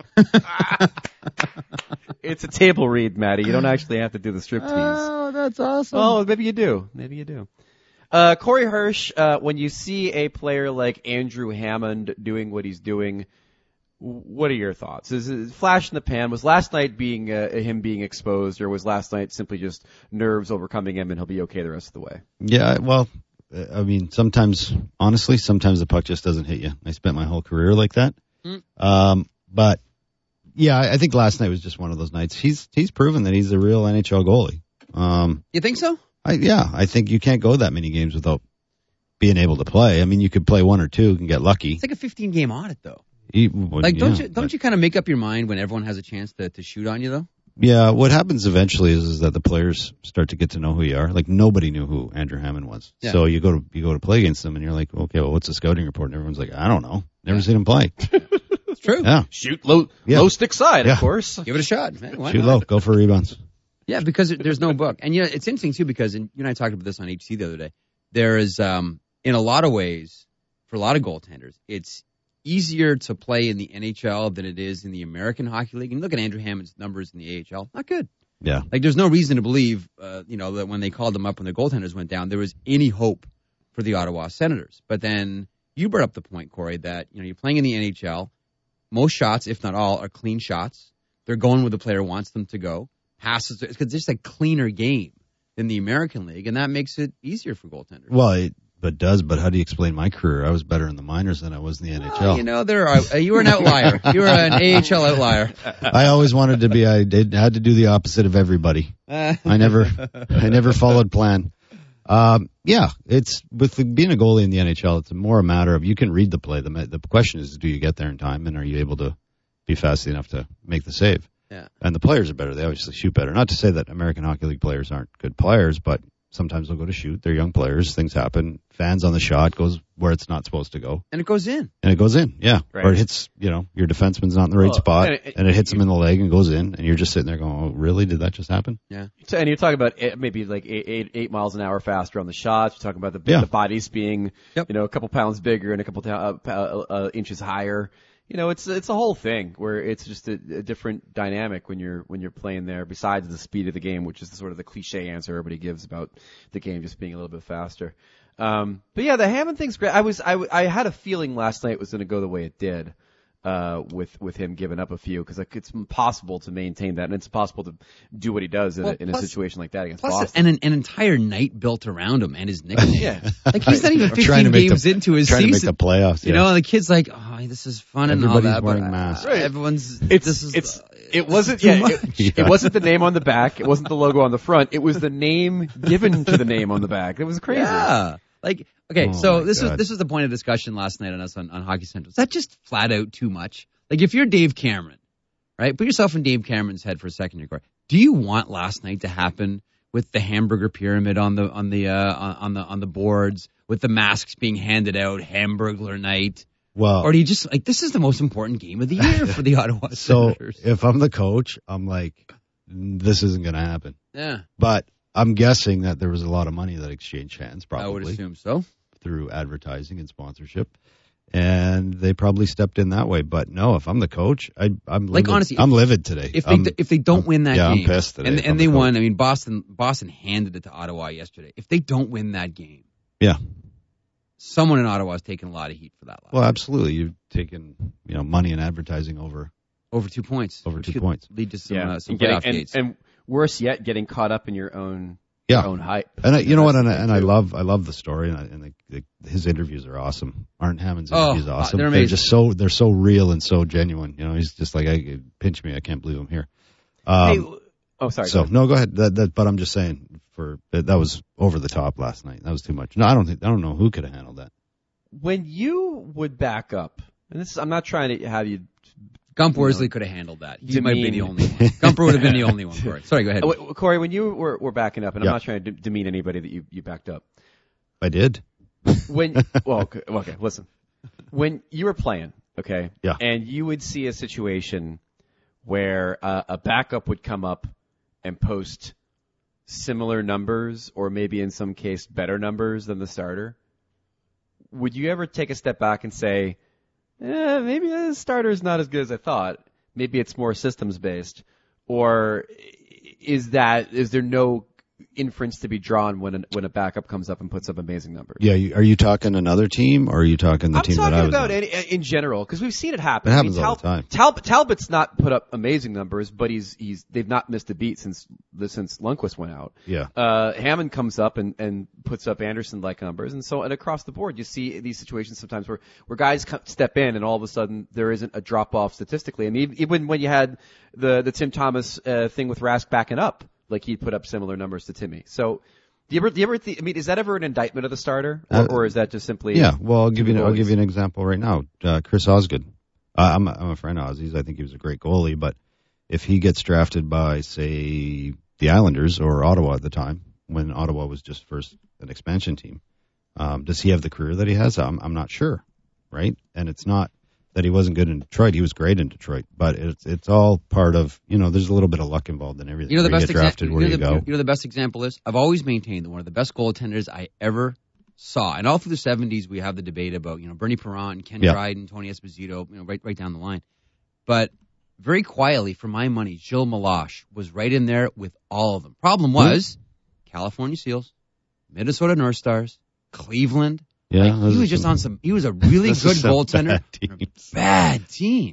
It's a table read, Matty. You don't actually have to do the striptease. Oh, that's awesome. Oh, maybe you do. Maybe you do. Uh, Corey Hirsch, uh, when you see a player like Andrew Hammond doing what he's doing, w- what are your thoughts? Is it flash in the pan? Was last night being uh, him being exposed, or was last night simply just nerves overcoming him and he'll be okay the rest of the way? Yeah, well, uh, I mean, sometimes, honestly, sometimes the puck just doesn't hit you. I spent my whole career like that. Mm. Um, but yeah, I I think last night was just one of those nights. He's he's proven that he's a real N H L goalie. Um, You think so? I, yeah, I think you can't go that many games without being able to play. I mean, you could play one or two and get lucky. It's like a fifteen game audit, though. You- well, Like, don't yeah, you don't but- you kind of make up your mind when everyone has a chance to, to shoot on you, though? Yeah, what happens eventually is, is that the players start to get to know who you are. Like nobody knew who Andrew Hammond was. Yeah. So you go to you go to play against them and you're like, okay, well, what's the scouting report? And everyone's like, I don't know. Never seen him play. It's true. Yeah. Shoot low, Yeah. low stick side, Yeah. of course. Give it a shot, man. Why Shoot not? low, go for rebounds. Yeah, because there's no book. And, you know, it's interesting, too, because, and you and I talked about this on H C the other day, there is, um, in a lot of ways, for a lot of goaltenders, it's easier to play in the N H L than it is in the American Hockey League. And look at Andrew Hammond's numbers in the A H L. Not good. Yeah. Like, there's no reason to believe, uh, you know, that when they called them up when the goaltenders went down, there was any hope for the Ottawa Senators. But then you brought up the point, Corey, that, you know, you're playing in the N H L. Most shots, if not all, are clean shots. They're going where the player wants them to go. Passes, it's just a cleaner game than the American League, and that makes it easier for goaltenders. Well, it but does. But how do you explain my career? I was better in the minors than I was in the N H L. Well, you know, there are. Uh, you were an outlier. You were an A H L outlier. I always wanted to be. I did had to do the opposite of everybody. I never, I never followed plan. Um, yeah, it's with the, being a goalie in the N H L. It's more a matter of you can read the play. The the question is, do you get there in time, and are you able to be fast enough to make the save? Yeah. And the players are better. They obviously shoot better. Not to say that American Hockey League players aren't good players, but sometimes they'll go to shoot. They're young players. Things happen. Fans on the shot goes where it's not supposed to go. And it goes in. And it goes in, yeah. Right. Or it hits, you know, your defenseman's not in the right Well, spot, and and it- it, hits him in the leg and goes in, and you're just sitting there going, oh, really? Did that just happen? Yeah. So, and you're talking about eight, maybe like eight, eight, eight miles an hour faster on the shots. You're talking about the, Yeah. the bodies being, Yep. you know, a couple pounds bigger and a couple uh, uh, uh, inches higher. You know, it's it's a whole thing where it's just a, a different dynamic when you're when you're playing there. Besides the speed of the game, which is the, sort of the cliche answer everybody gives about the game just being a little bit faster. Um, but yeah, the Hammond thing's great. I was I, w- I had a feeling last night it was going to go the way it did. Uh, with with him giving up a few, because like, it's impossible to maintain that, and it's impossible to do what he does in, Well, a, in plus- a situation like that against Plus, Boston. and an, an entire night built around him and his nickname. Yeah. Like he's not even I'm trying fifteen to make games the- into his Trying season. to make the playoffs. You yeah. know, and the kid's like, oh, this is fun and all Everybody's that. wearing but, uh, masks. Right. Everyone's. It's this is, it's uh, it wasn't too yeah, much. it, Yeah. it wasn't the name on the back. It wasn't the logo on the front. It was the name given to the name on the back. It was crazy. Yeah. Like, okay, Oh, so my this was God. this was the point of discussion last night on us on, on Hockey Central. Is that just flat out too much? Like, if you're Dave Cameron, right? Put yourself in Dave Cameron's head for a second. You're going, do you want last night to happen with the hamburger pyramid on the on the uh, on on the on the boards, with the masks being handed out, Hamburglar night? Well, Or do you just like, this is the most important game of the year for the Ottawa so Senators? if I'm the coach, I'm like, this isn't going to happen. Yeah, But I'm guessing that there was a lot of money that exchanged hands, I would probably assume so. through advertising and sponsorship, and they probably stepped in that way. But no, if I'm the coach, I, I'm Like, livid. honestly, I'm if- livid today. If they I'm- if they don't win that yeah, I'm game, pissed today and if I'm and they the won. coach. I mean, Boston Boston handed it to Ottawa yesterday. If they don't win that game, yeah. someone in Ottawa is taking a lot of heat for that. Loss. Well, absolutely. You've taken you know money and advertising over. Over two points. Over Which two could points. lead to some Yeah. uh, some And, getting, playoff and, gates. and worse yet, getting caught up in your own Yeah. your own hype. And I, you know what? That's And, the I, thing, and I too. love I love the story, and, I, and the, the, his interviews are awesome. Aren't Hammond's Oh, interviews uh, awesome? they're amazing. just so they're so real and so genuine. You know, he's just like, I pinch me, I can't believe I'm here. Um, Hey, oh, sorry. so go no, go ahead. That, that, but I'm just saying, for that, that was over the top last night. That was too much. No, I don't think I don't know who could have handled that. When you would back up, and this is, I'm not trying to have you. Gump you know, Worsley could have handled that. He might be the demean- only one. Gumper would have been the only one for it. Sorry, go ahead. Oh, wait, Corey, when you were, were backing up, and Yeah. I'm not trying to de- demean anybody that you, you backed up. I did. When well, okay, okay, listen. When you were playing, okay, Yeah. and you would see a situation where uh, a backup would come up and post similar numbers, or maybe in some case better numbers than the starter. Would you ever take a step back and say, eh, maybe the starter is not as good as I thought. Maybe it's more systems based, or is that is there no inference to be drawn when a, when a backup comes up and puts up amazing numbers? Yeah, you, are you talking another team, or are you talking the I'm team talking that I was about on? any, in general, because we've seen it happen. It I happens mean, all the time. Talbot, Talbot's not put up amazing numbers, but he's he's they've not missed a beat since since Lundqvist went out. Yeah. Uh, Hammond comes up and, and puts up Anderson-like numbers, and so and across the board, you see these situations sometimes where where guys come, step in, and all of a sudden there isn't a drop off statistically. I mean, even when you had the the Tim Thomas uh, thing with Rask backing up, like he put up similar numbers to Timmy. So. Do you ever, do you ever th- I mean, is that ever an indictment of the starter, or, Uh, or is that just simply? Yeah, well, I'll give you two I'll give goalies? you an example right now. Uh, Chris Osgood. Uh, I'm a, I'm a friend of Ozzy's. I think he was a great goalie, but if he gets drafted by, say, the Islanders or Ottawa at the time, when Ottawa was just first an expansion team, um, does he have the career that he has? I'm I'm not sure, right? And it's not that he wasn't good in Detroit. He was great in Detroit, but it's it's all part of, you know, there's a little bit of luck involved in everything. You know the where best you get drafted, example. where You you, know the, go. you know the best example is I've always maintained that one of the best goaltenders I ever saw, and all through the seventies we have the debate about you know Bernie Perron, Ken Yeah. Dryden, Tony Esposito, you know right right down the line. But very quietly, for my money, Gilles Meloche was right in there with all of them. Problem was California Seals, Minnesota North Stars, Cleveland. Yeah, Like, those he are was just some- on some. He was a really those are good some goaltender. bad teams. Bad teams.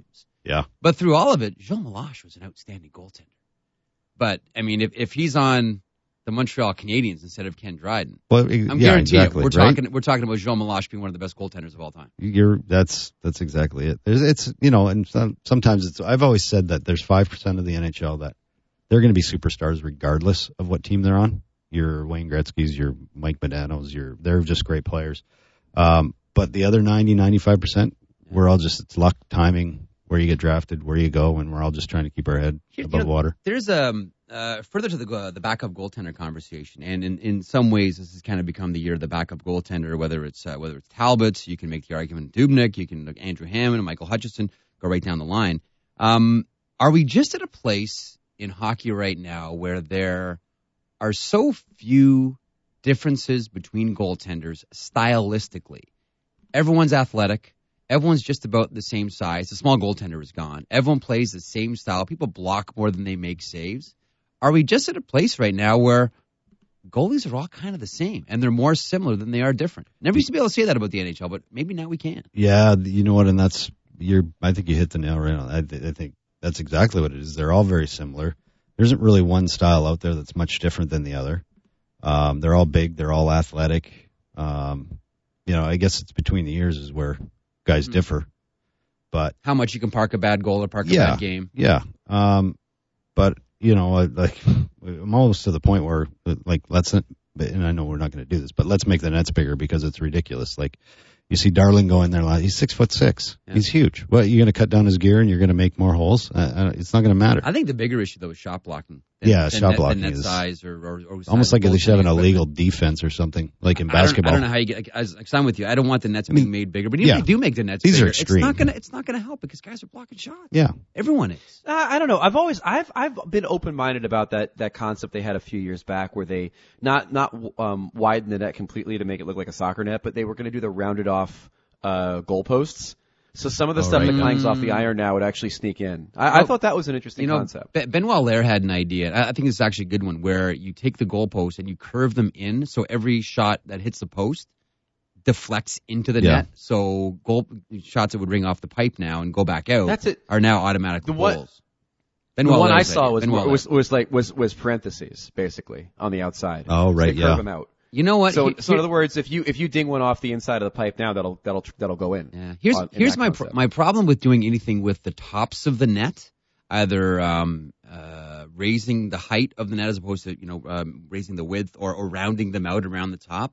Yeah. But through all of it, Joe Meloche was an outstanding goaltender. But, I mean, if, if he's on the Montreal Canadiens instead of Ken Dryden, Well, I'm yeah, guaranteeing exactly, we're right? talking we're talking about Joe Meloche being one of the best goaltenders of all time. You're that's that's exactly it. There's, it's you know, and some, sometimes it's. I've always said that there's five percent of the N H L that they're going to be superstars regardless of what team they're on. Your Wayne Gretzky's, your Mike Modanos, your they're just great players. Um, but the other ninety, ninety-five percent, we're all just it's luck, timing, where you get drafted, where you go, and we're all just trying to keep our head Here- above you know, water. There's um uh, further to the uh, the backup goaltender conversation, and in, in some ways this has kind of become the year of the backup goaltender. Whether it's uh, whether it's Talbot, you can make the argument Dubnyk, you can look Andrew Hammond, Michael Hutchinson, go right down the line. Um, are we just at a place in hockey right now where there are so few differences between goaltenders stylistically? Everyone's athletic. Everyone's just about the same size. The small goaltender is gone. Everyone plays the same style. People block more than they make saves. Are we just at a place right now where goalies are all kind of the same and they're more similar than they are different? Never used to be able to say that about the N H L, but maybe now we can. Yeah, you know what, and that's you're. I think you hit the nail right on. I, th- I think that's exactly what it is. They're all very similar. There isn't really one style out there that's much different than the other. Um, they're all big. They're all athletic. Um, you know, I guess it's between the ears is where guys Mm-hmm. differ. But How much you can park a bad goal or park a Yeah. bad game. yeah, um, but you know, I- like I'm almost to the point where like let's not, and I know we're not going to do this, but let's make the nets bigger because it's ridiculous. Like you see Darling go in there, like, he's six foot six, Yeah. he's huge. What, you're going to cut down his gear and you're going to make more holes? Uh, uh, it's not going to matter. I think the bigger issue, though, is shot blocking. Than, Yeah, than shot net, blocking than net is size or, or, or size Almost like of they should have an goaltending illegal equipment. defense or something, like in I don't- basketball. I don't, know how you get. As, as I'm with you, I don't want the nets I mean, being made bigger. But even yeah. if they do make the nets These are bigger, extreme. it's not gonna. It's not gonna help because guys are blocking shots. Yeah, Everyone is. Uh, I don't know. I've always I've I've been open minded about that that concept they had a few years back where they not not um, widen the net completely to make it look like a soccer net, but they were going to do the rounded off uh, goalposts. So some of the Oh, stuff right. that clangs off the iron now would actually sneak in. I, I Well, thought that was an interesting You know, concept. Be- Benoit Lair had an idea. I I think this is actually a good one, where you take the goalpost and you curve them in, so every shot that hits the post deflects into the Yeah. net. So goal shots that would ring off the pipe now and go back out That's it. are now automatically The what- goals. The Benoit one I Lair's saw idea. was, Benoit Lair. was was like was was parentheses basically on the outside. Oh, right, So they yeah. curve them out. You know what? So, He- so in here- other words, if you if you ding one off the inside of the pipe now, that'll that'll that'll go in. Yeah. Here's on- in here's that my pro- concept. my problem with doing anything with the tops of the net, either um, uh, raising the height of the net as opposed to you know um, raising the width or, or rounding them out around the top.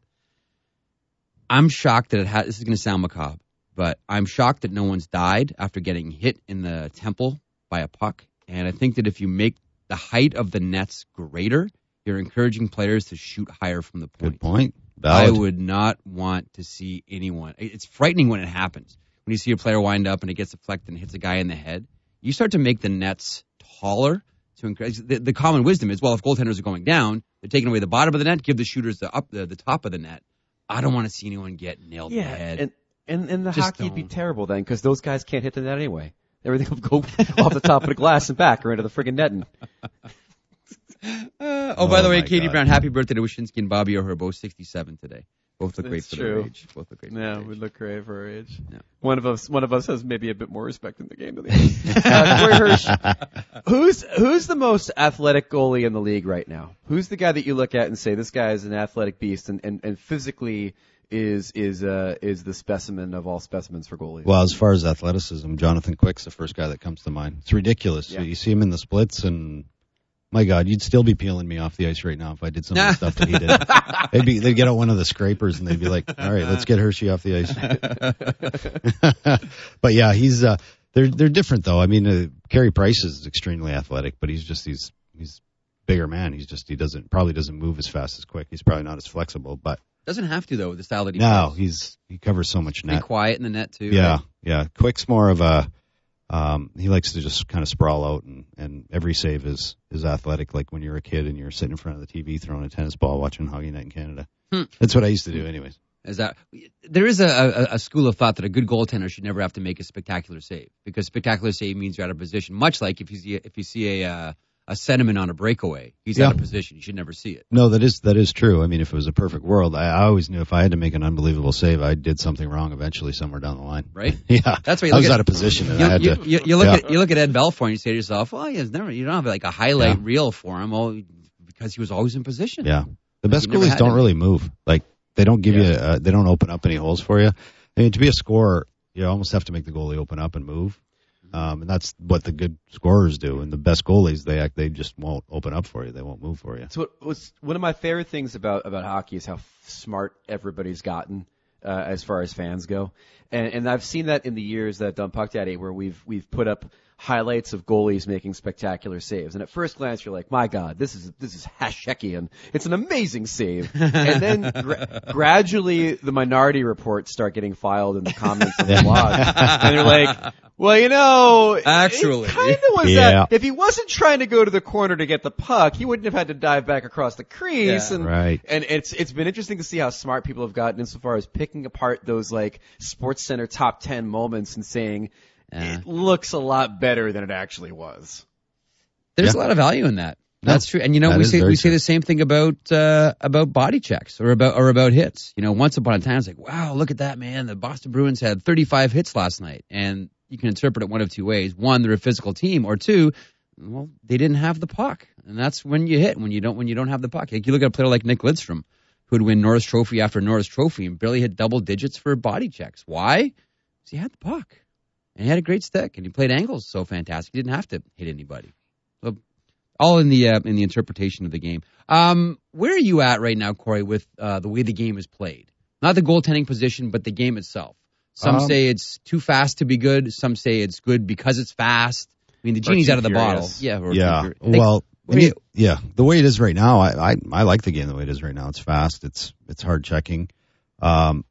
I'm shocked that it has. This is going to sound macabre, but I'm shocked that no one's died after getting hit in the temple by a puck. And I think that if you make the height of the nets greater, you're encouraging players to shoot higher from the point. good point. I Valid. would not want to see anyone. It's frightening when it happens. When you see a player wind up and it gets deflected and hits a guy in the head, you start to make the nets taller to encourage. The, the common wisdom is, well, if goaltenders are going down, they're taking away the bottom of the net, give the shooters the up the, the top of the net. I don't want to see anyone get nailed in Yeah, the head. and and and the Just hockey would be don't. terrible then because those guys can't hit the net anyway. Everything will go off the top of the glass and back or into the friggin' netting. Uh, oh, by the Oh, way, my Katie God. Brown, happy birthday to Wyshynski and Bobby O'Hare, both sixty-seven today. Both look great That's for true. their age. Both look great for Yeah, their we age. look great for our age. Yeah. One of us, one of us has maybe a bit more respect in the game than the other. uh, Corey Hirsch, who's who's the most athletic goalie in the league right now? Who's the guy that you look at and say this guy is an athletic beast and, and, and physically is is uh is the specimen of all specimens for goalies? Well, as far as athleticism, Jonathan Quick's the first guy that comes to mind. It's ridiculous. Yeah. You see him in the splits, and my God, you'd still be peeling me off the ice right now if I did some of the stuff that he did. They'd be, they'd get out one of the scrapers and they'd be like, "All right, let's get Hershey off the ice." But yeah, he's uh, they're they're different though. I mean, uh, Carey Price is extremely athletic, but he's just he's he's bigger man. He's just he doesn't probably doesn't move as fast as Quick. He's probably not as flexible, but Doesn't have to though with the style that he no, plays. he's he covers so much Be net. quiet in the net too. Yeah, right? yeah. Quick's more of a um he likes to just kind of sprawl out and and every save is is athletic, like when you're a kid and you're sitting in front of the T V throwing a tennis ball watching Hockey Night in Canada. Hmm. That's what I used to do anyways. Is that there is a, a, a school of thought that a good goaltender should never have to make a spectacular save because spectacular save means you're out of position. Much like if you see if you see a uh, a sentiment on a breakaway. He's Yeah. out of position. You should never see it. No, that is that is true. I mean, if it was a perfect world, I, I always knew if I had to make an unbelievable save, I did something wrong eventually somewhere down the line. Right? Yeah, That's why you I look was at- out of position and You, I had you, to. you, you look yeah. at you look at Ed Belfour and you say to yourself, well, he's never you don't have like a highlight Yeah. reel for him, oh, because he was always in position. Yeah, the best you never goalies had don't any. really move. Like they don't give Yeah. you, uh, they don't open up any holes for you. I mean, to be a scorer, you almost have to make the goalie open up and move. Um, and that's what the good scorers do. And the best goalies, they act, they just won't open up for you. They won't move for you. So what was one of my favorite things about about hockey is how smart everybody's gotten uh, as far as fans go, and and I've seen that in the years that I've done Puck Daddy, where we've we've put up highlights of goalies making spectacular saves, and at first glance you're like, my God, this is this is Hashekian. It's an amazing save, and then gra- gradually the Minority Reports start getting filed in the comments of the blog, and they're like, well, you know, Actually. it kind of was Yeah. that. If he wasn't trying to go to the corner to get the puck, he wouldn't have had to dive back across the crease. Yeah. and Right. and it's it's been interesting to see how smart people have gotten insofar as picking apart those like Sports Center top ten moments and saying Yeah. it looks a lot better than it actually was. There's Yeah. a lot of value in that. No, That's true. And you know, that we is say very we say true. the same thing about uh about body checks or about or about hits. You know, once upon a time it's like, wow, look at that, man. The Boston Bruins had thirty-five hits last night. And you can interpret it one of two ways. One, they're a physical team, or two, well, they didn't have the puck. And that's when you hit, when you don't when you don't have the puck. Like you look at a player like Nick Lidstrom, who'd win Norris Trophy after Norris Trophy and barely hit double digits for body checks. Why? Because he had the puck. And he had a great stick, and he played angles so fantastic. He didn't have to hit anybody. So, all in the uh, in the interpretation of the game. Um, where are you at right now, Corey, with uh, the way the game is played? Not the goaltending position, but the game itself. Some Um, say it's too fast to be good. Some say it's good because it's fast. I mean, the Or genie's too out of the bottle. furious. Yeah. Or Yeah. too furious. Well, what do you- yeah, the way it is right now, I, I I like the game the way it is right now. It's fast. It's it's hard checking. Um,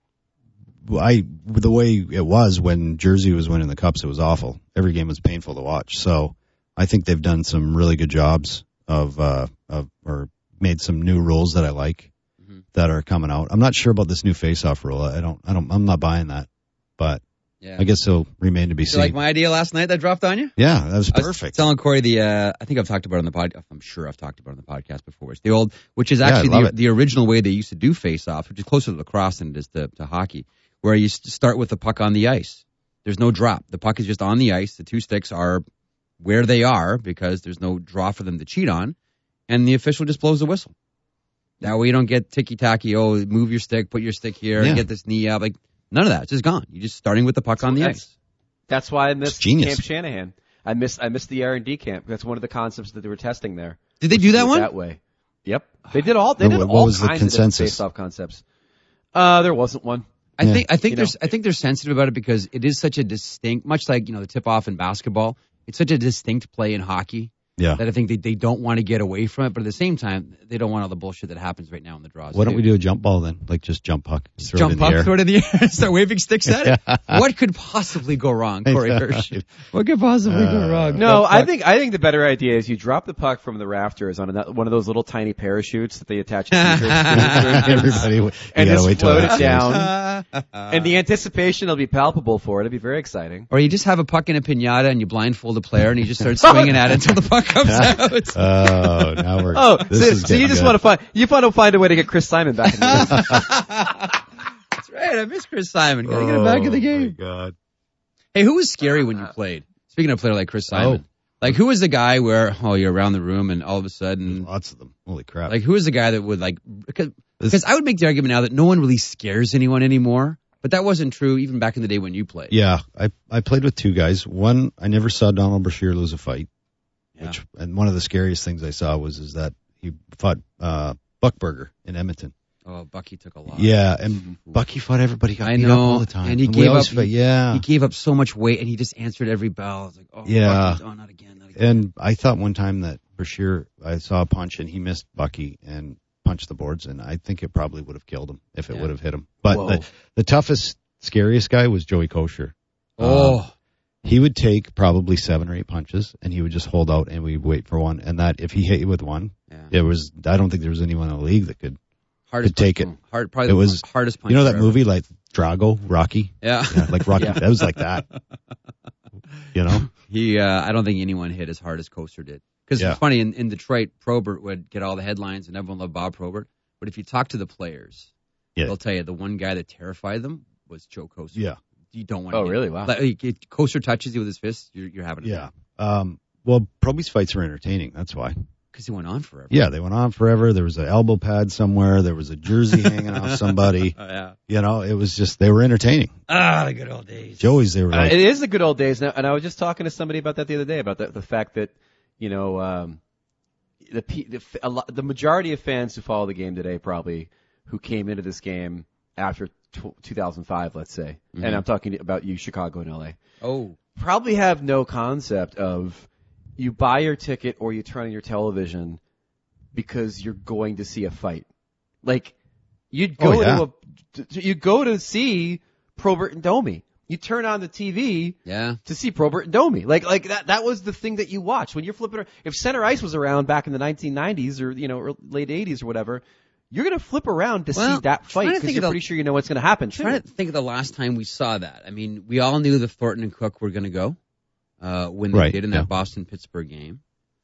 I the way it was when Jersey was winning the cups, it was awful. Every game was painful to watch. So I think they've done some really good jobs of uh of or made some new rules that I like Mhm. that are coming out. I'm not sure about this new face-off rule. I don't I don't I'm not buying that, but yeah. I guess it'll remain to be you seen. like my idea last night that dropped on you? yeah, that was I was perfect. telling Corey the, uh, I think I've talked about it on the podcast. I'm sure I've talked about it on the podcast before. It's the old, which is Yeah, I actually love the, it. the original way they used to do face-offs, which is closer to lacrosse than it is to, to hockey, where you s- start with the puck on the ice. There's no drop. The puck is just on the ice. The two sticks are where they are because there's no draw for them to cheat on, and the official just blows the whistle. That way you don't get ticky-tacky, oh, move your stick, put your stick here, Yeah. get this knee up. Like, none of that. It's just gone. You're just starting with the puck on the That's- ice. That's why I missed genius. Camp Shanahan. I missed I missed the R and D camp. That's one of the concepts that they were testing there. Did they do that it one? That way. Yep. They did all. They What- did what all was the kinds of consensus? different face-off concepts. Uh, there wasn't one. I Yeah. think I think You they're know. I think they're sensitive about it because it is such a distinct, much like you know the tip off in basketball. It's such a distinct play in hockey Yeah. that I think they, they don't want to get away from it, but at the same time they don't want all the bullshit that happens right now in the draws. Why don't we do a jump ball then? Like just jump puck. Just throw it jump in the up, air. throw it in the air, start waving sticks at it? Yeah. What could possibly go wrong, Corey Yeah. Hirsch? What could possibly go Uh, wrong? No, Jump I puck. think I think the better idea is you drop the puck from the rafters on a, one of those little tiny parachutes that they attach to t-shirts to, Everybody, you and gotta just wait till float that it down. series. and the anticipation will be palpable for it. It'll be very exciting. Or you just have a puck in a pinata and you blindfold a player and you just start swinging at it until the puck comes out. Oh, now we're. Oh, this so, is so you getting just good. want to find you want to find a way to get Chris Simon back in the game. That's right. I miss Chris Simon. Gotta get him back in the Oh, game. my God. Hey, who was scary when you played? Speaking of a player like Chris Simon, Oh. like who was the guy where oh you're around the room and all of a sudden Lots of them. Holy crap. like who was the guy that would like because This- because I would make the argument now that no one really scares anyone anymore, but that wasn't true even back in the day when you played. yeah, I I played with two guys. One, I never saw Donald Brashear lose a fight. Yeah. Which, and one of the scariest things I saw was is that he fought uh, Buckberger in Edmonton. Oh, Bucky took a lot. Yeah, and Bucky fought everybody. Got I beat know, up all the time, and he we gave always up- fight- yeah, He gave up so much weight and he just answered every bell. I was like, oh, Yeah. Bucky, oh, not again, not again. and I thought one time that Brashear, I saw a punch and he missed Bucky and punched the boards, and I think it probably would have killed him if it Yeah. would have hit him. But Whoa. the, the toughest, scariest guy was Joey Kosher. oh, He would take probably seven or eight punches, and he would just hold out, and we'd wait for one. And that if he hit you with one, yeah. it was. I don't think there was anyone in the league that could. Hardest to take punch- it. Hard, probably It the was- hardest punch. You know that ever. movie like Drago, Rocky, Yeah. yeah, like Rocky. Yeah. That was like that. You know, He, uh, I don't think anyone hit as hard as Coaster did. Because Yeah. it's funny, in, in Detroit, Probert would get all the headlines, and everyone loved Bob Probert. But if you talk to the players, Yeah. they'll tell you the one guy that terrified them was Joe Kocur. Yeah. You don't want to Oh, get really? Wow. Like, if Kocur touches you with his fist, you're, you're having a Yeah. Um, well, Proby's fights were entertaining. That's why. Because he went on forever. Yeah, they went on forever. There was an elbow pad somewhere. There was a jersey hanging off somebody. Oh, yeah. You know, it was just, they were entertaining. Ah, the good old days. Joey's, they were Uh, like, it is the good old days now, and I was just talking to somebody about that the other day about the, the fact that you know um, the, pe- the a lot, the majority of fans who follow the game today probably who came into this game after t- two thousand five, let's say, Mhm. and I'm talking about you, Chicago and L A, Oh, probably have no concept of you buy your ticket or you turn on your television because you're going to see a fight. Like you'd go Oh, yeah. to a, you go to see Probert and Domi. You turn on the T V yeah. to see Probert and Domi. Like, like that, that was the thing that you watched when you're flipping. ar- If Center Ice was around back in the nineteen nineties or, you know, or late eighties or whatever, you're going to flip around to Well, see that trying fight to because think you're of the- pretty sure you know what's going to happen. too. Trying to think of the last time we saw that. I mean, we all knew that Thornton and Cook were going to go uh, when they Right, did in yeah. that Boston-Pittsburgh game.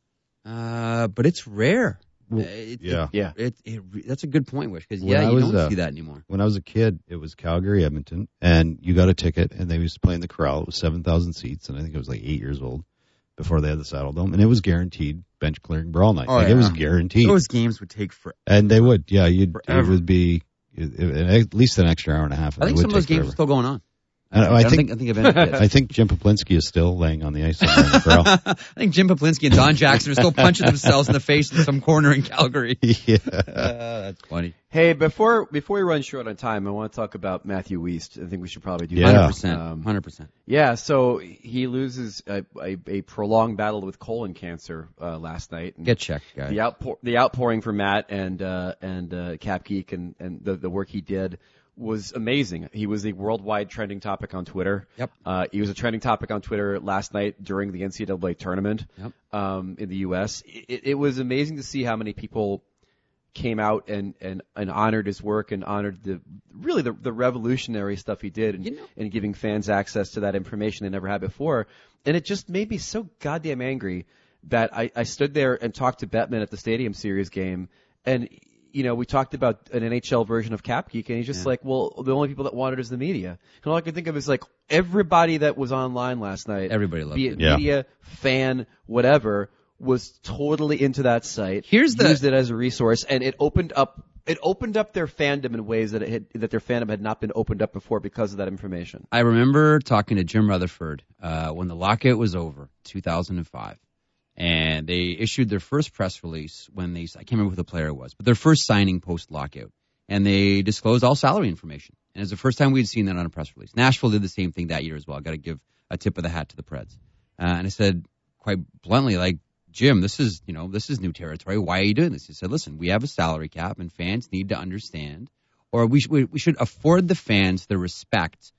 Uh, but it's rare. Well, Uh, it, yeah. Yeah. It, it, it, that's a good point, Wish, because, When yeah, I you was, don't uh, see that anymore. when I was a kid, it was Calgary, Edmonton, and you got a ticket, and they used to play in the Corral. It was seven thousand seats, and I think I was like eight years old before they had the Saddle Dome, and it was guaranteed bench clearing brawl night. Oh, like, it was yeah. guaranteed. Those games would take forever. And they would, yeah, you'd, it Forever. would be it, it- at least an extra hour and a half. I think It would some of those take games are forever. still going on. I, I I, don't think, think, I think I've ended it. I think Jim Poplinski is still laying on the ice somewhere in the Corral. I think Jim Poplinski and Don Jackson are still punching themselves in the face in some corner in Calgary. yeah. Uh, that's funny. Hey, before before we run short on time, I want to talk about Matthew Weist. I think we should probably do Yeah. one that. hundred percent. Um, one hundred percent. Yeah, so he loses a, a, a prolonged battle with colon cancer uh, last night. And Get checked, guys. the outpour, the outpouring for Matt and uh, and uh, Cap Geek and, and the, the work he did was amazing. He was a worldwide trending topic on Twitter. Yep. Uh, he was a trending topic on Twitter last night during the N C double A tournament Yep. um, in the U S. It, it was amazing to see how many people came out and, and, and honored his work and honored the really the, the revolutionary stuff he did and, You know- and giving fans access to that information they never had before. And it just made me so goddamn angry that I, I stood there and talked to Bettman at the Stadium Series game, and you know we talked about an N H L version of Cap Geek, and he's just Yeah. like, well, the only people that want it is the media. And all I could think of is like everybody that was online last night, Everybody loved be it. it Yeah. media, fan, whatever, was totally into that site. Here's the- used it as a resource, and it opened up it opened up their fandom in ways that it had, that their fandom had not been opened up before because of that information. I remember talking to Jim Rutherford uh, when the lockout was over, two thousand five, and they issued their first press release when they, I can't remember who the player was, but their first signing post-lockout, and they disclosed all salary information. And it was the first time we'd seen that on a press release. Nashville did the same thing that year as well. Got to give a tip of the hat to the Preds. Uh, and I said quite bluntly, like, Jim, this is, you know, this is new territory. Why are you doing this? He said, listen, we have a salary cap, and fans need to understand, or we, sh- we should afford the fans the respect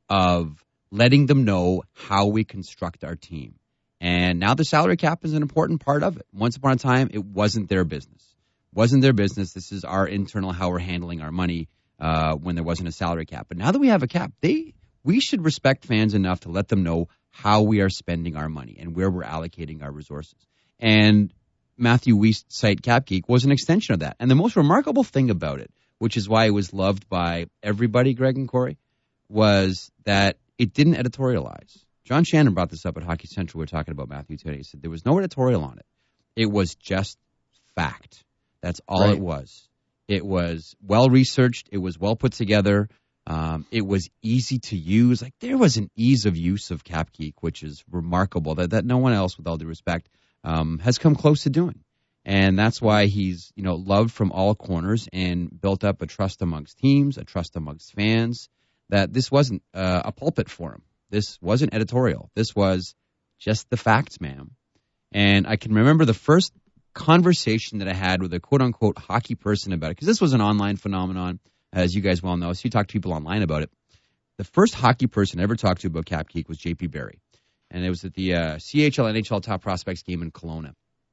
of letting them know how we construct our team. And now the salary cap is an important part of it. Once upon a time, it wasn't their business. Wasn't their business. This is our internal how we're handling our money uh, when there wasn't a salary cap. But now that we have a cap, they we should respect fans enough to let them know how we are spending our money and where we're allocating our resources. And Matthew Weist's site Cap Geek was an extension of that. And the most remarkable thing about it, which is why it was loved by everybody, Greg and Corey, was that it didn't editorialize. John Shannon brought this up at Hockey Central. We were talking about Matthew today. He said there was no editorial on it. It was just fact. That's all Right. it was. It was well researched. It was well put together. Um, it was easy to use. Like there was an ease of use of Cap Geek, which is remarkable. That that no one else, with all due respect, um, has come close to doing. And that's why he's, you know, loved from all corners and built up a trust amongst teams, a trust amongst fans. That this wasn't uh, a pulpit for him. This wasn't editorial. This was just the facts, ma'am. And I can remember the first conversation that I had with a quote-unquote hockey person about it, because this was an online phenomenon, as you guys well know, so you talk to people online about it. The first hockey person I ever talked to about Cap Geek was J P Barry, and it was at the uh, C H L N H L Top Prospects game in Kelowna,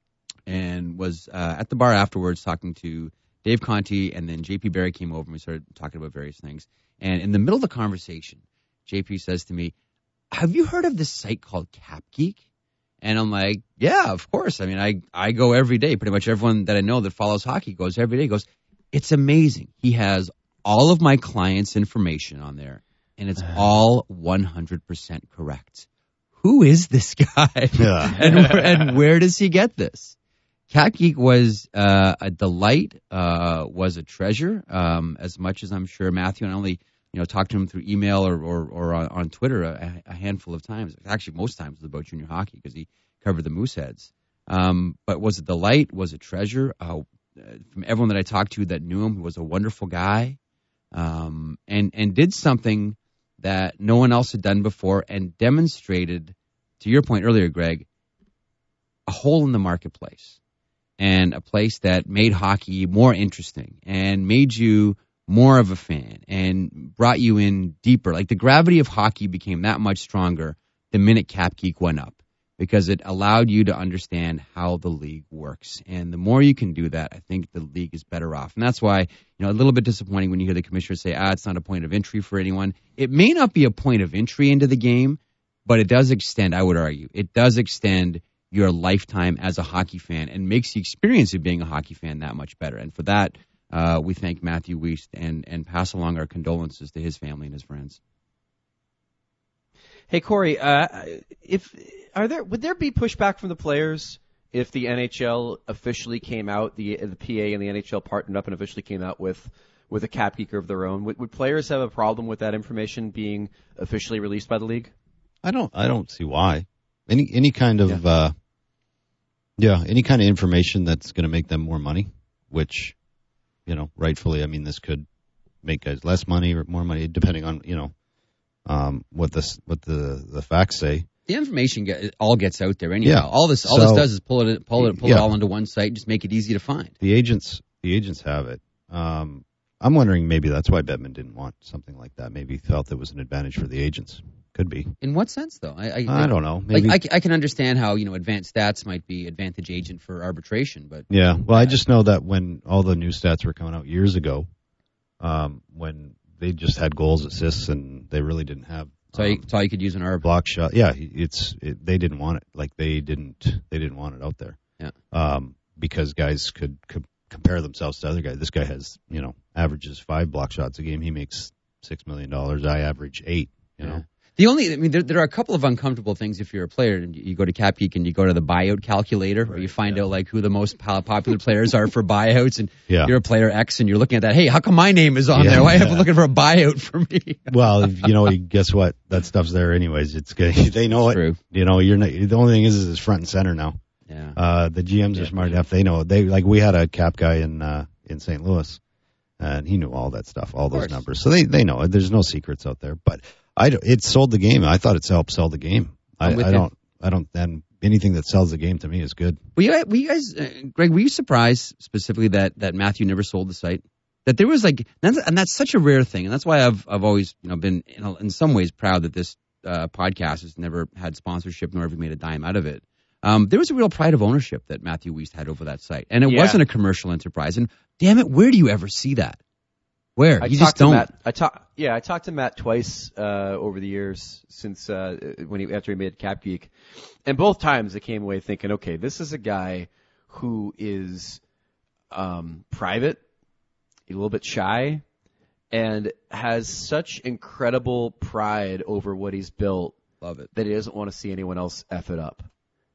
and was uh, at the bar afterwards talking to Dave Conti, and then J P Barry came over and we started talking about various things. And in the middle of the conversation, J P says to me, have you heard of this site called Cap Geek? And I'm like, yeah, of course. I mean, I, I go every day. Pretty much everyone that I know that follows hockey goes every day. Goes, it's amazing. He has all of my clients' information on there, and it's all one hundred percent correct. Who is this guy? Yeah. and, and where does he get this? CapGeek was uh, a delight, uh, was a treasure, um, as much as I'm sure Matthew and I only you know, talked to him through email or, or, or on, on Twitter a, a handful of times. Actually, most times it was about junior hockey because he covered the Mooseheads. Um, but was a delight, was a treasure. Uh, from everyone that I talked to that knew him, he was a wonderful guy, um, and, and did something that no one else had done before and demonstrated, to your point earlier, Greg, a hole in the marketplace and a place that made hockey more interesting and made you more of a fan and brought you in deeper. Like the gravity of hockey became that much stronger the minute CapGeek went up because it allowed you to understand how the league works. And the more you can do that, I think the league is better off. And that's why, you know, a little bit disappointing when you hear the commissioner say, ah, it's not a point of entry for anyone. It may not be a point of entry into the game, but it does extend, I would argue, it does extend your lifetime as a hockey fan and makes the experience of being a hockey fan that much better. And for that, Uh, we thank Matthew Wiest and, and pass along our condolences to his family and his friends. Hey Corey, uh, if are there would there be pushback from the players if the N H L officially came out, the the P A and the N H L partnered up and officially came out with with a CapGeeker of their own? Would, would players have a problem with that information being officially released by the league? I don't. I don't see why. Any any kind of Yeah. uh, yeah, any kind of information that's going to make them more money, which. You know, rightfully, I mean, this could make guys less money or more money, depending on, you know, um, what this, what the, the facts say. The information get, all gets out there anyhow. Yeah. All this, all So- this does is pull it, pull it, pull Yeah. it all into one site, just make it easy to find. The agents, the agents have it. Um, I'm wondering maybe that's why Bettman didn't want something like that. Maybe he felt it was an advantage for the agents. Could be. In what sense, though? I, I, I don't know. Like, Maybe. I, c- I can understand how, you know, advanced stats might be advantage agent for arbitration, but Yeah. Well, I just know that when all the new stats were coming out years ago, um, when they just had goals, assists, and they really didn't have that's all, you, um, that's all you could use an arb. block shot. Yeah, it's it, they didn't want it. Like they didn't they didn't want it out there. Yeah. Um, because guys could, could compare themselves to other guys. This guy has, you know, averages five block shots a game. He makes six million dollars. I average eight. You know. Yeah. The only, I mean, there, there are a couple of uncomfortable things if you're a player and you go to CapGeek and you go to the buyout calculator where you find yeah. out like who the most po- popular players are for buyouts and Yeah. you're a player X and you're looking at that. Hey, how come my name is on Yeah, there? Why am I yeah. looking for a buyout for me? Well, you know, guess what? That stuff's there anyways. It's good. They know it. True. You know, you're not, the only thing is, is it's front and center now. Yeah. Uh, the G Ms Yeah, are smart for sure. enough. They know. They like we had a cap guy in uh, in Saint Louis, and he knew all that stuff, all those course. numbers. So they they know it. There's no secrets out there. But I don't- it sold the game. I thought it helped sell the game. I, I'm with I you. don't. I don't. And anything that sells the game to me is good. Were you, were you guys, uh, Greg, were you surprised specifically that, that Matthew never sold the site? That there was like, that's, and that's such a rare thing. And that's why I've, I've always, you know, been in, in some ways proud that this uh, podcast has never had sponsorship nor have we made a dime out of it. Um, there was a real pride of ownership that Matthew Wiest had over that site. And it Yeah. wasn't a commercial enterprise. And damn it, where do you ever see that? Where? I you talked just to don't. Matt. I talk, yeah, I talked to Matt twice uh, over the years since uh, when he after he made CapGeek, and both times I came away thinking, okay, this is a guy who is um, private, a little bit shy, and has such incredible pride over what he's built Love it. that he doesn't want to see anyone else F it up.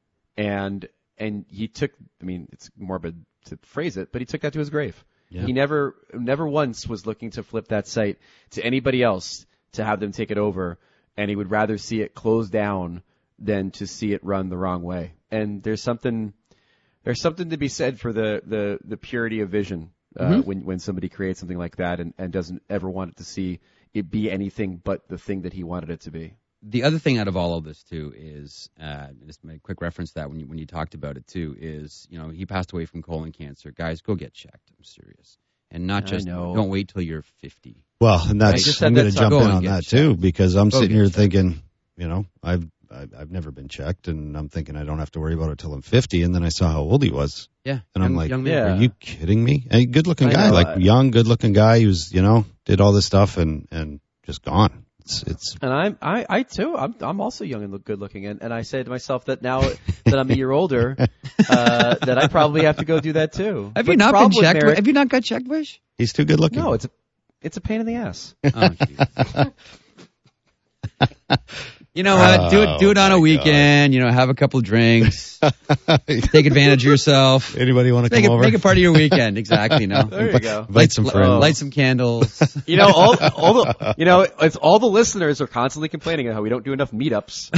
And and he took, I mean, it's morbid to phrase it, but he took that to his grave. Yeah. He never never once was looking to flip that site to anybody else to have them take it over, and he would rather see it closed down than to see it run the wrong way. And there's something there's something to be said for the the, the purity of vision uh, Mm-hmm. when when somebody creates something like that and, and doesn't ever want it to see it be anything but the thing that he wanted it to be. The other thing out of all of this too is, uh, just a quick reference to that when you when you talked about it too is, you know, he passed away from colon cancer. Guys, go get checked. I'm serious, and not I just know. don't wait till you're fifty. Well, and I that's just I'm said going to that jump go in and on get that checked. too because I'm Go sitting get here checked. thinking, you know, I've I've I've never been checked, and I'm thinking I don't have to worry about it till I'm fifty, and then I saw how old he was, Yeah, and I'm young- like, young man. Yeah. are you kidding me? A good looking I guy, know, like I- young, good looking guy who's, you know, did all this stuff and and just gone. It's it's And I'm I, I too. I'm I'm also young and look good looking, and, and I say to myself that now that I'm a year older, uh, that I probably have to go do that too. Have But you the not been problem with checked? Merrick- Have you not got checked, Bush? he's too good looking. No, it's a it's a pain in the ass. Oh, jeez. You know what? Do it. Do it on Oh, a my weekend. You know, have a couple drinks. Take advantage of yourself. Anybody want to Make come it over? make it part of your weekend. Exactly. No. There you go. Invite some Light- friends. Light some candles. You know, all all the you know, it's all the listeners are constantly complaining of how we don't do enough meetups.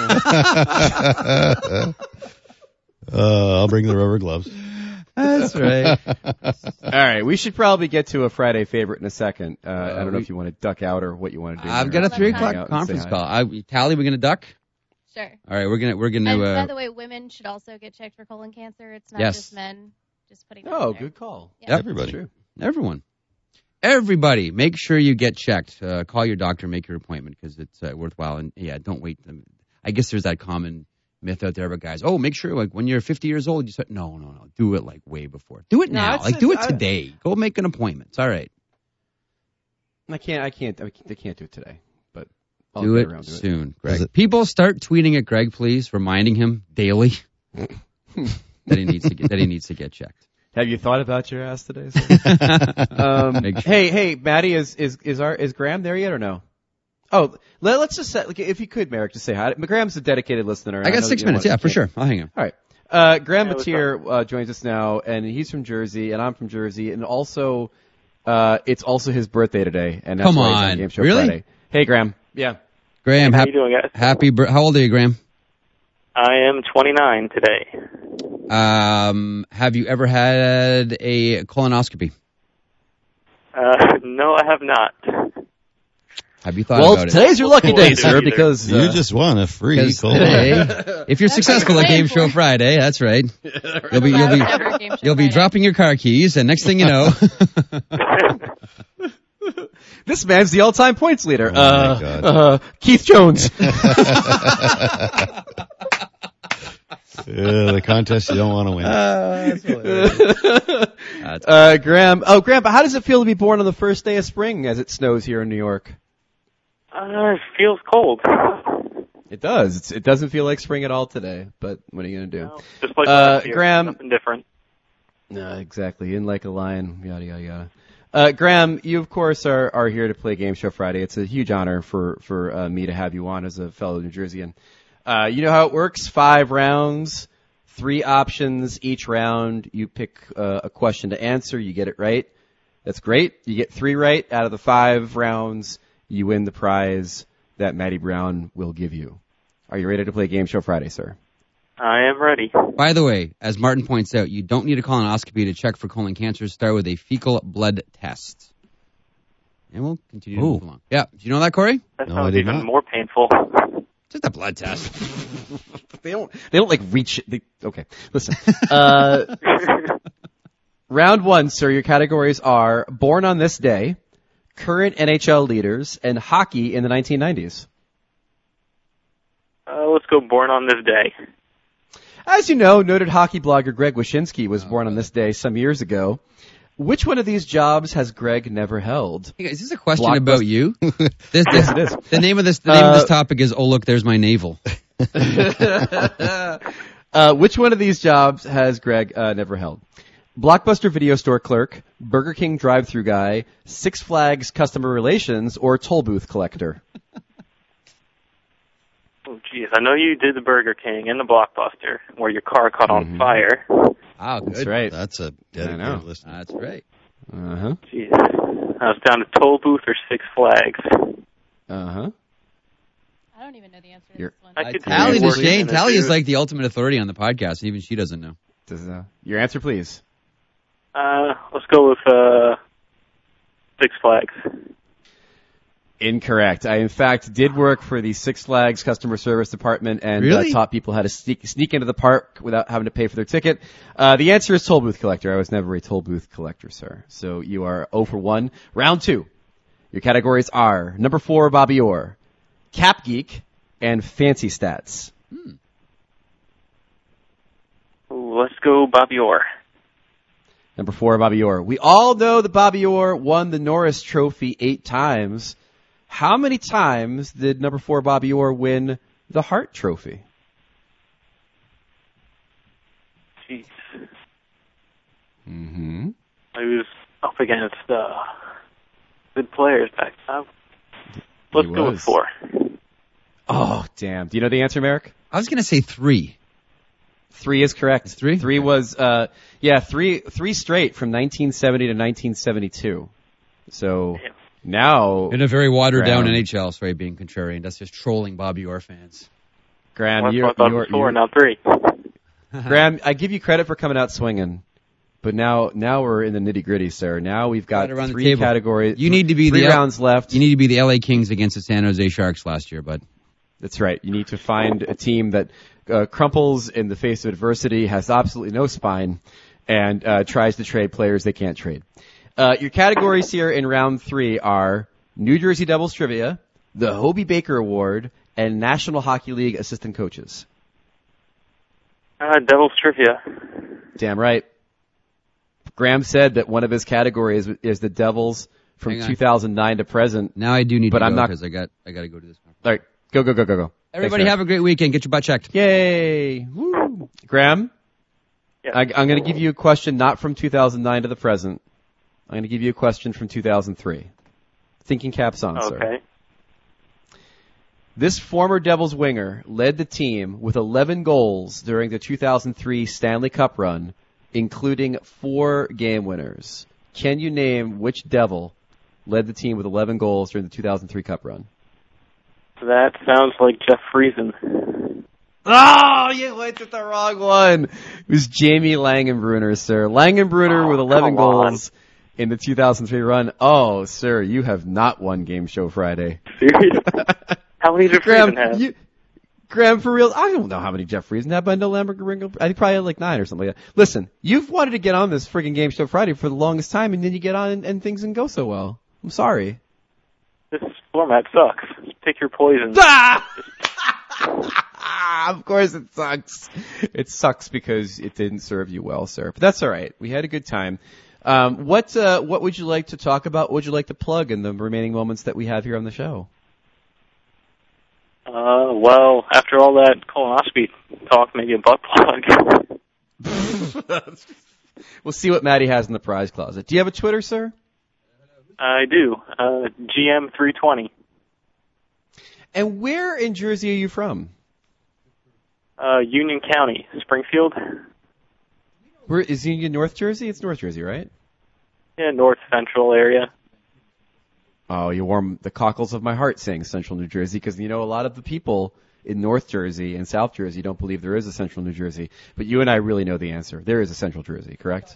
I mean, uh, I'll bring the rubber gloves. That's right. all right, we should probably get to a Friday favorite in a second. Uh, I don't know we- if you want to duck out or what you want to do. I've there. got a three Hang o'clock out and say conference hi. call. I, Tally, we're gonna duck. Sure. All right, we're gonna we're gonna. And by Uh, the way, women should also get checked for colon cancer. It's not Yes. just men. Just putting that Oh, in there. good call. Yeah. Yep. Everybody. True. everyone, everybody, make sure you get checked. Uh, call your doctor, make your appointment because it's uh, worthwhile. And yeah, don't wait. I guess there's that common myth out there about guys. Oh, make sure like when you're fifty years old, you start. No, no, no. Do it like way before. Do it No, now. it's- Like do it it's- I- today. Go make an appointment. It's all right. I can't. I can't. I can't, I can't do it today. But I'll do get it around to it. soon, Greg. Is it- People start tweeting at Greg, please, reminding him daily that he needs to get that he needs to get checked. Have you thought about your ass today? Sir? um, Make sure. hey, hey, Maddie, is is is our is Graham there yet or no? Oh, let, let's just say, like, if you could, Merrick, just say hi. Graham's a dedicated listener. and I got know six you don't minutes. want- Yeah, for you can't- sure. I'll hang him. All right. Uh, Graham Hey, what's Mateer uh, joins us now, and he's from Jersey, and I'm from Jersey, and also, uh, it's also his birthday today, and that's Come why he's on. on Game Show Really? Friday. Hey, Graham. Yeah. Graham, How hap- you doing, guys? happy. Bir- how old are you, Graham? I am twenty-nine today. Um, have you ever had a colonoscopy? Uh, no, I have not. Have you thought Well, about it? today's your lucky day, Either. sir, because uh, You just won a free Because cold. today, if you're That's successful what at you're Game playing Show for. Friday, that's right. You'll be you'll Last be ever Game Show you'll be Friday. dropping your car keys, and next thing you know, this man's the all-time points leader. Oh, my uh, God. uh, Keith Jones. Yeah, the contest you don't want to win. That's- Uh, Graham. Oh, Graham, but how does it feel to be born on the first day of spring as it snows here in New York? Uh, it feels cold. It does. It's, it doesn't feel like spring at all today, but what are you going to do? No, just like Uh, last year. Graham- Nothing different. No, exactly. In like a lion, yada, yada, yada. Uh, Graham, you of course are, are here to play Game Show Friday. It's a huge honor for, for uh, me to have you on as a fellow New Jerseyan. Uh, you know how it works? Five rounds, three options each round. You pick uh, a question to answer. You get it right. That's great. You get three right out of the five rounds. You win the prize that Maddie Brown will give you. Are you ready to play Game Show Friday, sir? I am ready. by the way, as Martin points out, you don't need a colonoscopy to check for colon cancer. Start with a fecal blood test, and we'll continue to Ooh. move along. Yeah, do you know that, Corey? That No, sounds I did even not. more painful. Just a blood test. They don't. They don't like reach. They, okay, listen. Uh, round one, sir. Your categories are born on this day, current N H L leaders, and hockey in the nineteen nineties. uh, let's go born on this day. As you know, noted hockey blogger Greg Wyshynski was born on this day some years ago. Which one of these jobs has Greg never held? Hey, is this a question Blockbuster- about you? This, this, Yes, it is. The name of this the name of Uh, this topic is "Oh look, there's my navel." Uh, which one of these jobs has Greg uh, never held? Blockbuster video store clerk, Burger King drive-thru guy, Six Flags customer relations, or toll booth collector? Oh, geez. I know you did the Burger King and the Blockbuster where your car caught on Mhm. fire. Wow, good. That's right. That's a I know. dedicated listener. That's right. Uh-huh. Jeez. I was down to Toll Booth or Six Flags. Uh-huh. I don't even know the answer to You're- this one. I could do Tally, the working Shane, in a Tally is dude. like the ultimate authority on the podcast, and even she doesn't know. Does, uh, your answer, please. Uh, let's go with, uh, Six Flags. Incorrect. I, in fact, did work for the Six Flags customer service department and Really? uh, taught people how to sneak, sneak into the park without having to pay for their ticket. Uh, the answer is toll booth collector. I was never a toll booth collector, sir. So you are zero for one. Round two. Your categories are number four, Bobby Orr, Cap Geek, and Fancy Stats. Ooh, let's go Bobby Orr. Number four, Bobby Orr. We all know that Bobby Orr won the Norris Trophy eight times. How many times did number four Bobby Orr win the Hart Trophy? Jeez. Mm-hmm. I was up against uh, good players back then. Let's He go was. with four. Oh, damn. Do you know the answer, Merrick? I was going to say three. Three is correct. It's three? Three was, uh, yeah, three, three straight from nineteen seventy to nineteen seventy-two. So Damn. now, In a very watered down Graham. N H L, sorry, being contrarian. That's just trolling Bobby Orr fans. Graham, Well, I you're, thought it you're, was four, you're- now three. Graham, I give you credit for coming out swinging, but now, now we're in the nitty gritty, sir. Now we've got Right around the three table. categories. You need to be three the rounds left. You need to be the L A Kings against the San Jose Sharks last year, bud. That's right. You need to find a team that uh, crumples in the face of adversity, has absolutely no spine, and uh, tries to trade players they can't trade. Uh, your categories here in round three are New Jersey Devils Trivia, the Hobie Baker Award, and National Hockey League Assistant Coaches. Uh, Devil's Trivia. Damn right. Graham said that one of his categories is, is the Devils from Hang on. two thousand nine to present. Now I do need But to I'm go not- because I got I got to go to this conference. All right, go, go, go, go, go. Everybody have a great weekend. Get your butt checked. Yay! Woo. Graham, Yeah. I, I'm going to give you a question not from two thousand nine to the present. I'm going to give you a question from two thousand three. Thinking caps on, sir. Okay. This former Devils winger led the team with eleven goals during the two thousand three Stanley Cup run, including four game winners. Can you name which Devil led the team with eleven goals during the two thousand three Cup run? That sounds like Jeff Friesen. Oh, you went with the wrong one. It was Jamie Langenbrunner, sir. Langenbrunner Oh, with eleven come on. goals in the two thousand three run. Oh, sir, you have not won Game Show Friday. Serious? How many Jeff Graham, Friesen have? you, Graham, for real, I don't know how many Jeff Friesen have, but I know Langenbrunner, I think probably had like nine or something like that. Listen, you've wanted to get on this friggin' Game Show Friday for the longest time, and then you get on and, and things didn't go so well. I'm sorry. This format sucks. Pick your poison. Ah! Of course it sucks. It sucks because it didn't serve you well, sir. But that's all right. We had a good time. Um, what uh, what would you like to talk about? What would you like to plug in the remaining moments that we have here on the show? Uh, well, after all that colonoscopy talk, maybe a butt plug. We'll see what Maddie has in the prize closet. Do you have a Twitter, sir? I do. Uh, G M three twenty. And where in Jersey are you from? Uh, Union County, Springfield. Where is Union North Jersey? It's North Jersey, right? Yeah, north central area. Oh, you warm the cockles of my heart saying Central New Jersey, because you know a lot of the people in North Jersey and South Jersey don't believe there is a Central New Jersey. But you and I really know the answer. There is a Central Jersey, correct?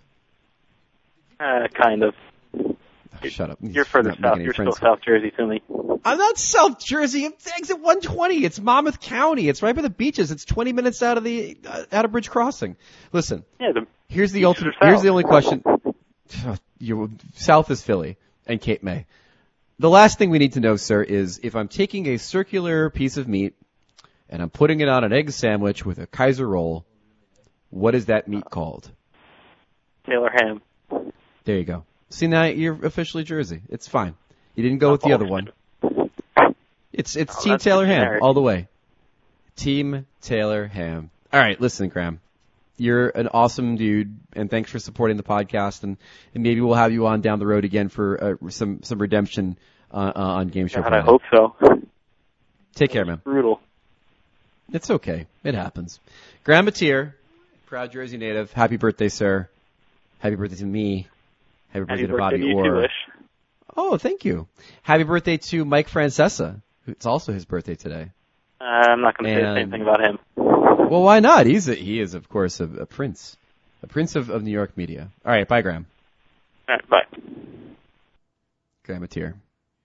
Uh, kind of. Oh, shut up. You're further Not making south. any You're friends. still South Jersey to me. I'm not South Jersey. It's exit one twenty. It's Monmouth County. It's right by the beaches. It's twenty minutes out of the uh, out of Bridge Crossing. Listen, Yeah, the here's the Beaches ultimate. are Here's south. the only question. You south is Philly and Cape May. The last thing we need to know, sir, is if I'm taking a circular piece of meat and I'm putting it on an egg sandwich with a Kaiser roll, what is that meat called? Taylor Ham. There you go. See, now you're officially Jersey. It's fine. You didn't go with the other one. It's it's Oh, Team that's Taylor Ham generic. all the way. Team Taylor Ham. All right, listen, Graham. You're an awesome dude, and thanks for supporting the podcast. And, and maybe we'll have you on down the road again for uh, some some redemption uh, uh, on Game Show God, Friday. I hope so. Take care, man. Brutal. It's okay. It happens. Graham Mateer, proud Jersey native. Happy birthday, sir. Happy birthday to me. Happy birthday Happy to birthday Bobby to you Orr. too, Ish. Oh, thank you. Happy birthday to Mike Francesa. It's also his birthday today. Uh, I'm not going to say the And- same thing about him. Well, why not? He's a, he is, of course, a, a prince. A prince of, of New York media. All right, bye, Graham. All right, bye. Graham Mateer.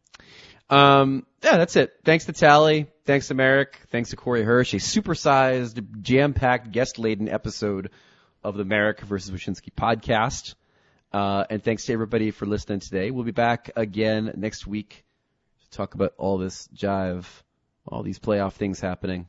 Um, yeah, that's it. Thanks to Tally. Thanks to Merrick. Thanks to Corey Hirsch. A supersized, jam-packed, guest-laden episode of the Merrick versus Wyshynski podcast. Uh, and thanks to everybody for listening today. We'll be back again next week to talk about all this jive, all these playoff things happening.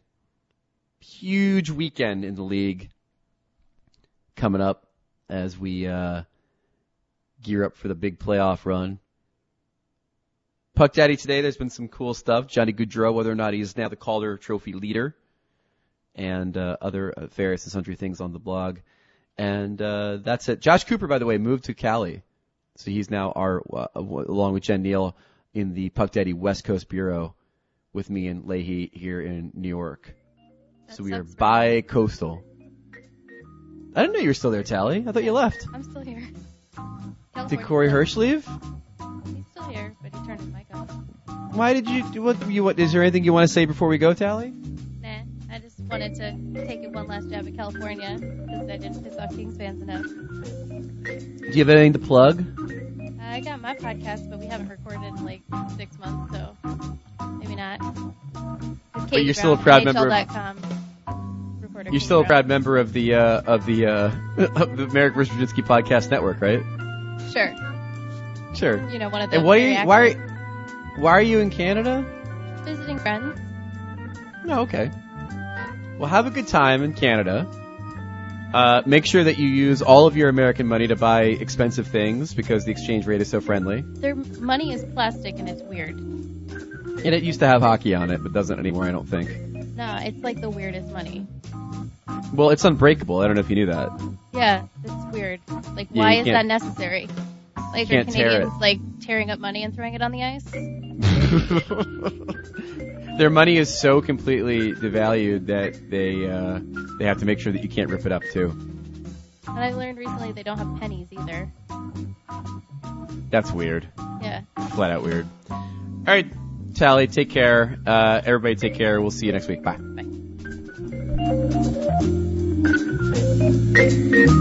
Huge weekend in the league coming up as we uh, gear up for the big playoff run. Puck Daddy today, there's been some cool stuff. Johnny Gaudreau, whether or not he's now the Calder Trophy leader, and uh, other uh, various and sundry things on the blog. And uh, that's it. Josh Cooper, by the way, moved to Cali. So he's now our, uh, along with Jen Neal, in the Puck Daddy West Coast Bureau with me and Leahy here in New York. That so we are sucks for bi-coastal. I didn't know you were still there, Tally. I thought you left. I'm still here. Did California Corey still- Hirsch leave? He's still here, but he turned his mic off. Why did you do what? You what? Is there anything you want to say before we go, Tally? Nah, I just wanted to take it one last jab at California because I didn't piss off Kings fans enough. Do you have anything to plug? I got my podcast, but we haven't recorded in like six months, so maybe not. But you're still a proud member of- N H L dot com, reporter You're Katie still a Brown. proud member of the uh, of the uh, of the Merrick Brzezinski Podcast Network, right? Sure. Sure. You know, one of the And why are very you, why active- are why are you in Canada? visiting friends. No, okay. Well, have a good time in Canada. Uh, make sure that you use all of your American money to buy expensive things because the exchange rate is so friendly. Their money is plastic and it's weird. And it used to have hockey on it, but doesn't anymore, I don't think. No, it's like the weirdest money. Well, it's unbreakable. I don't know if you knew that. Yeah, it's weird. Like, Yeah, why you is can't- that necessary? Like, are can't tear Canadians like tearing up money and throwing it on the ice? Their money is so completely devalued that they uh, they have to make sure that you can't rip it up too. And I learned recently they don't have pennies either. That's weird. Yeah. Flat out weird. All right, Tally, take care. Uh, everybody take care. We'll see you next week. Bye. Bye.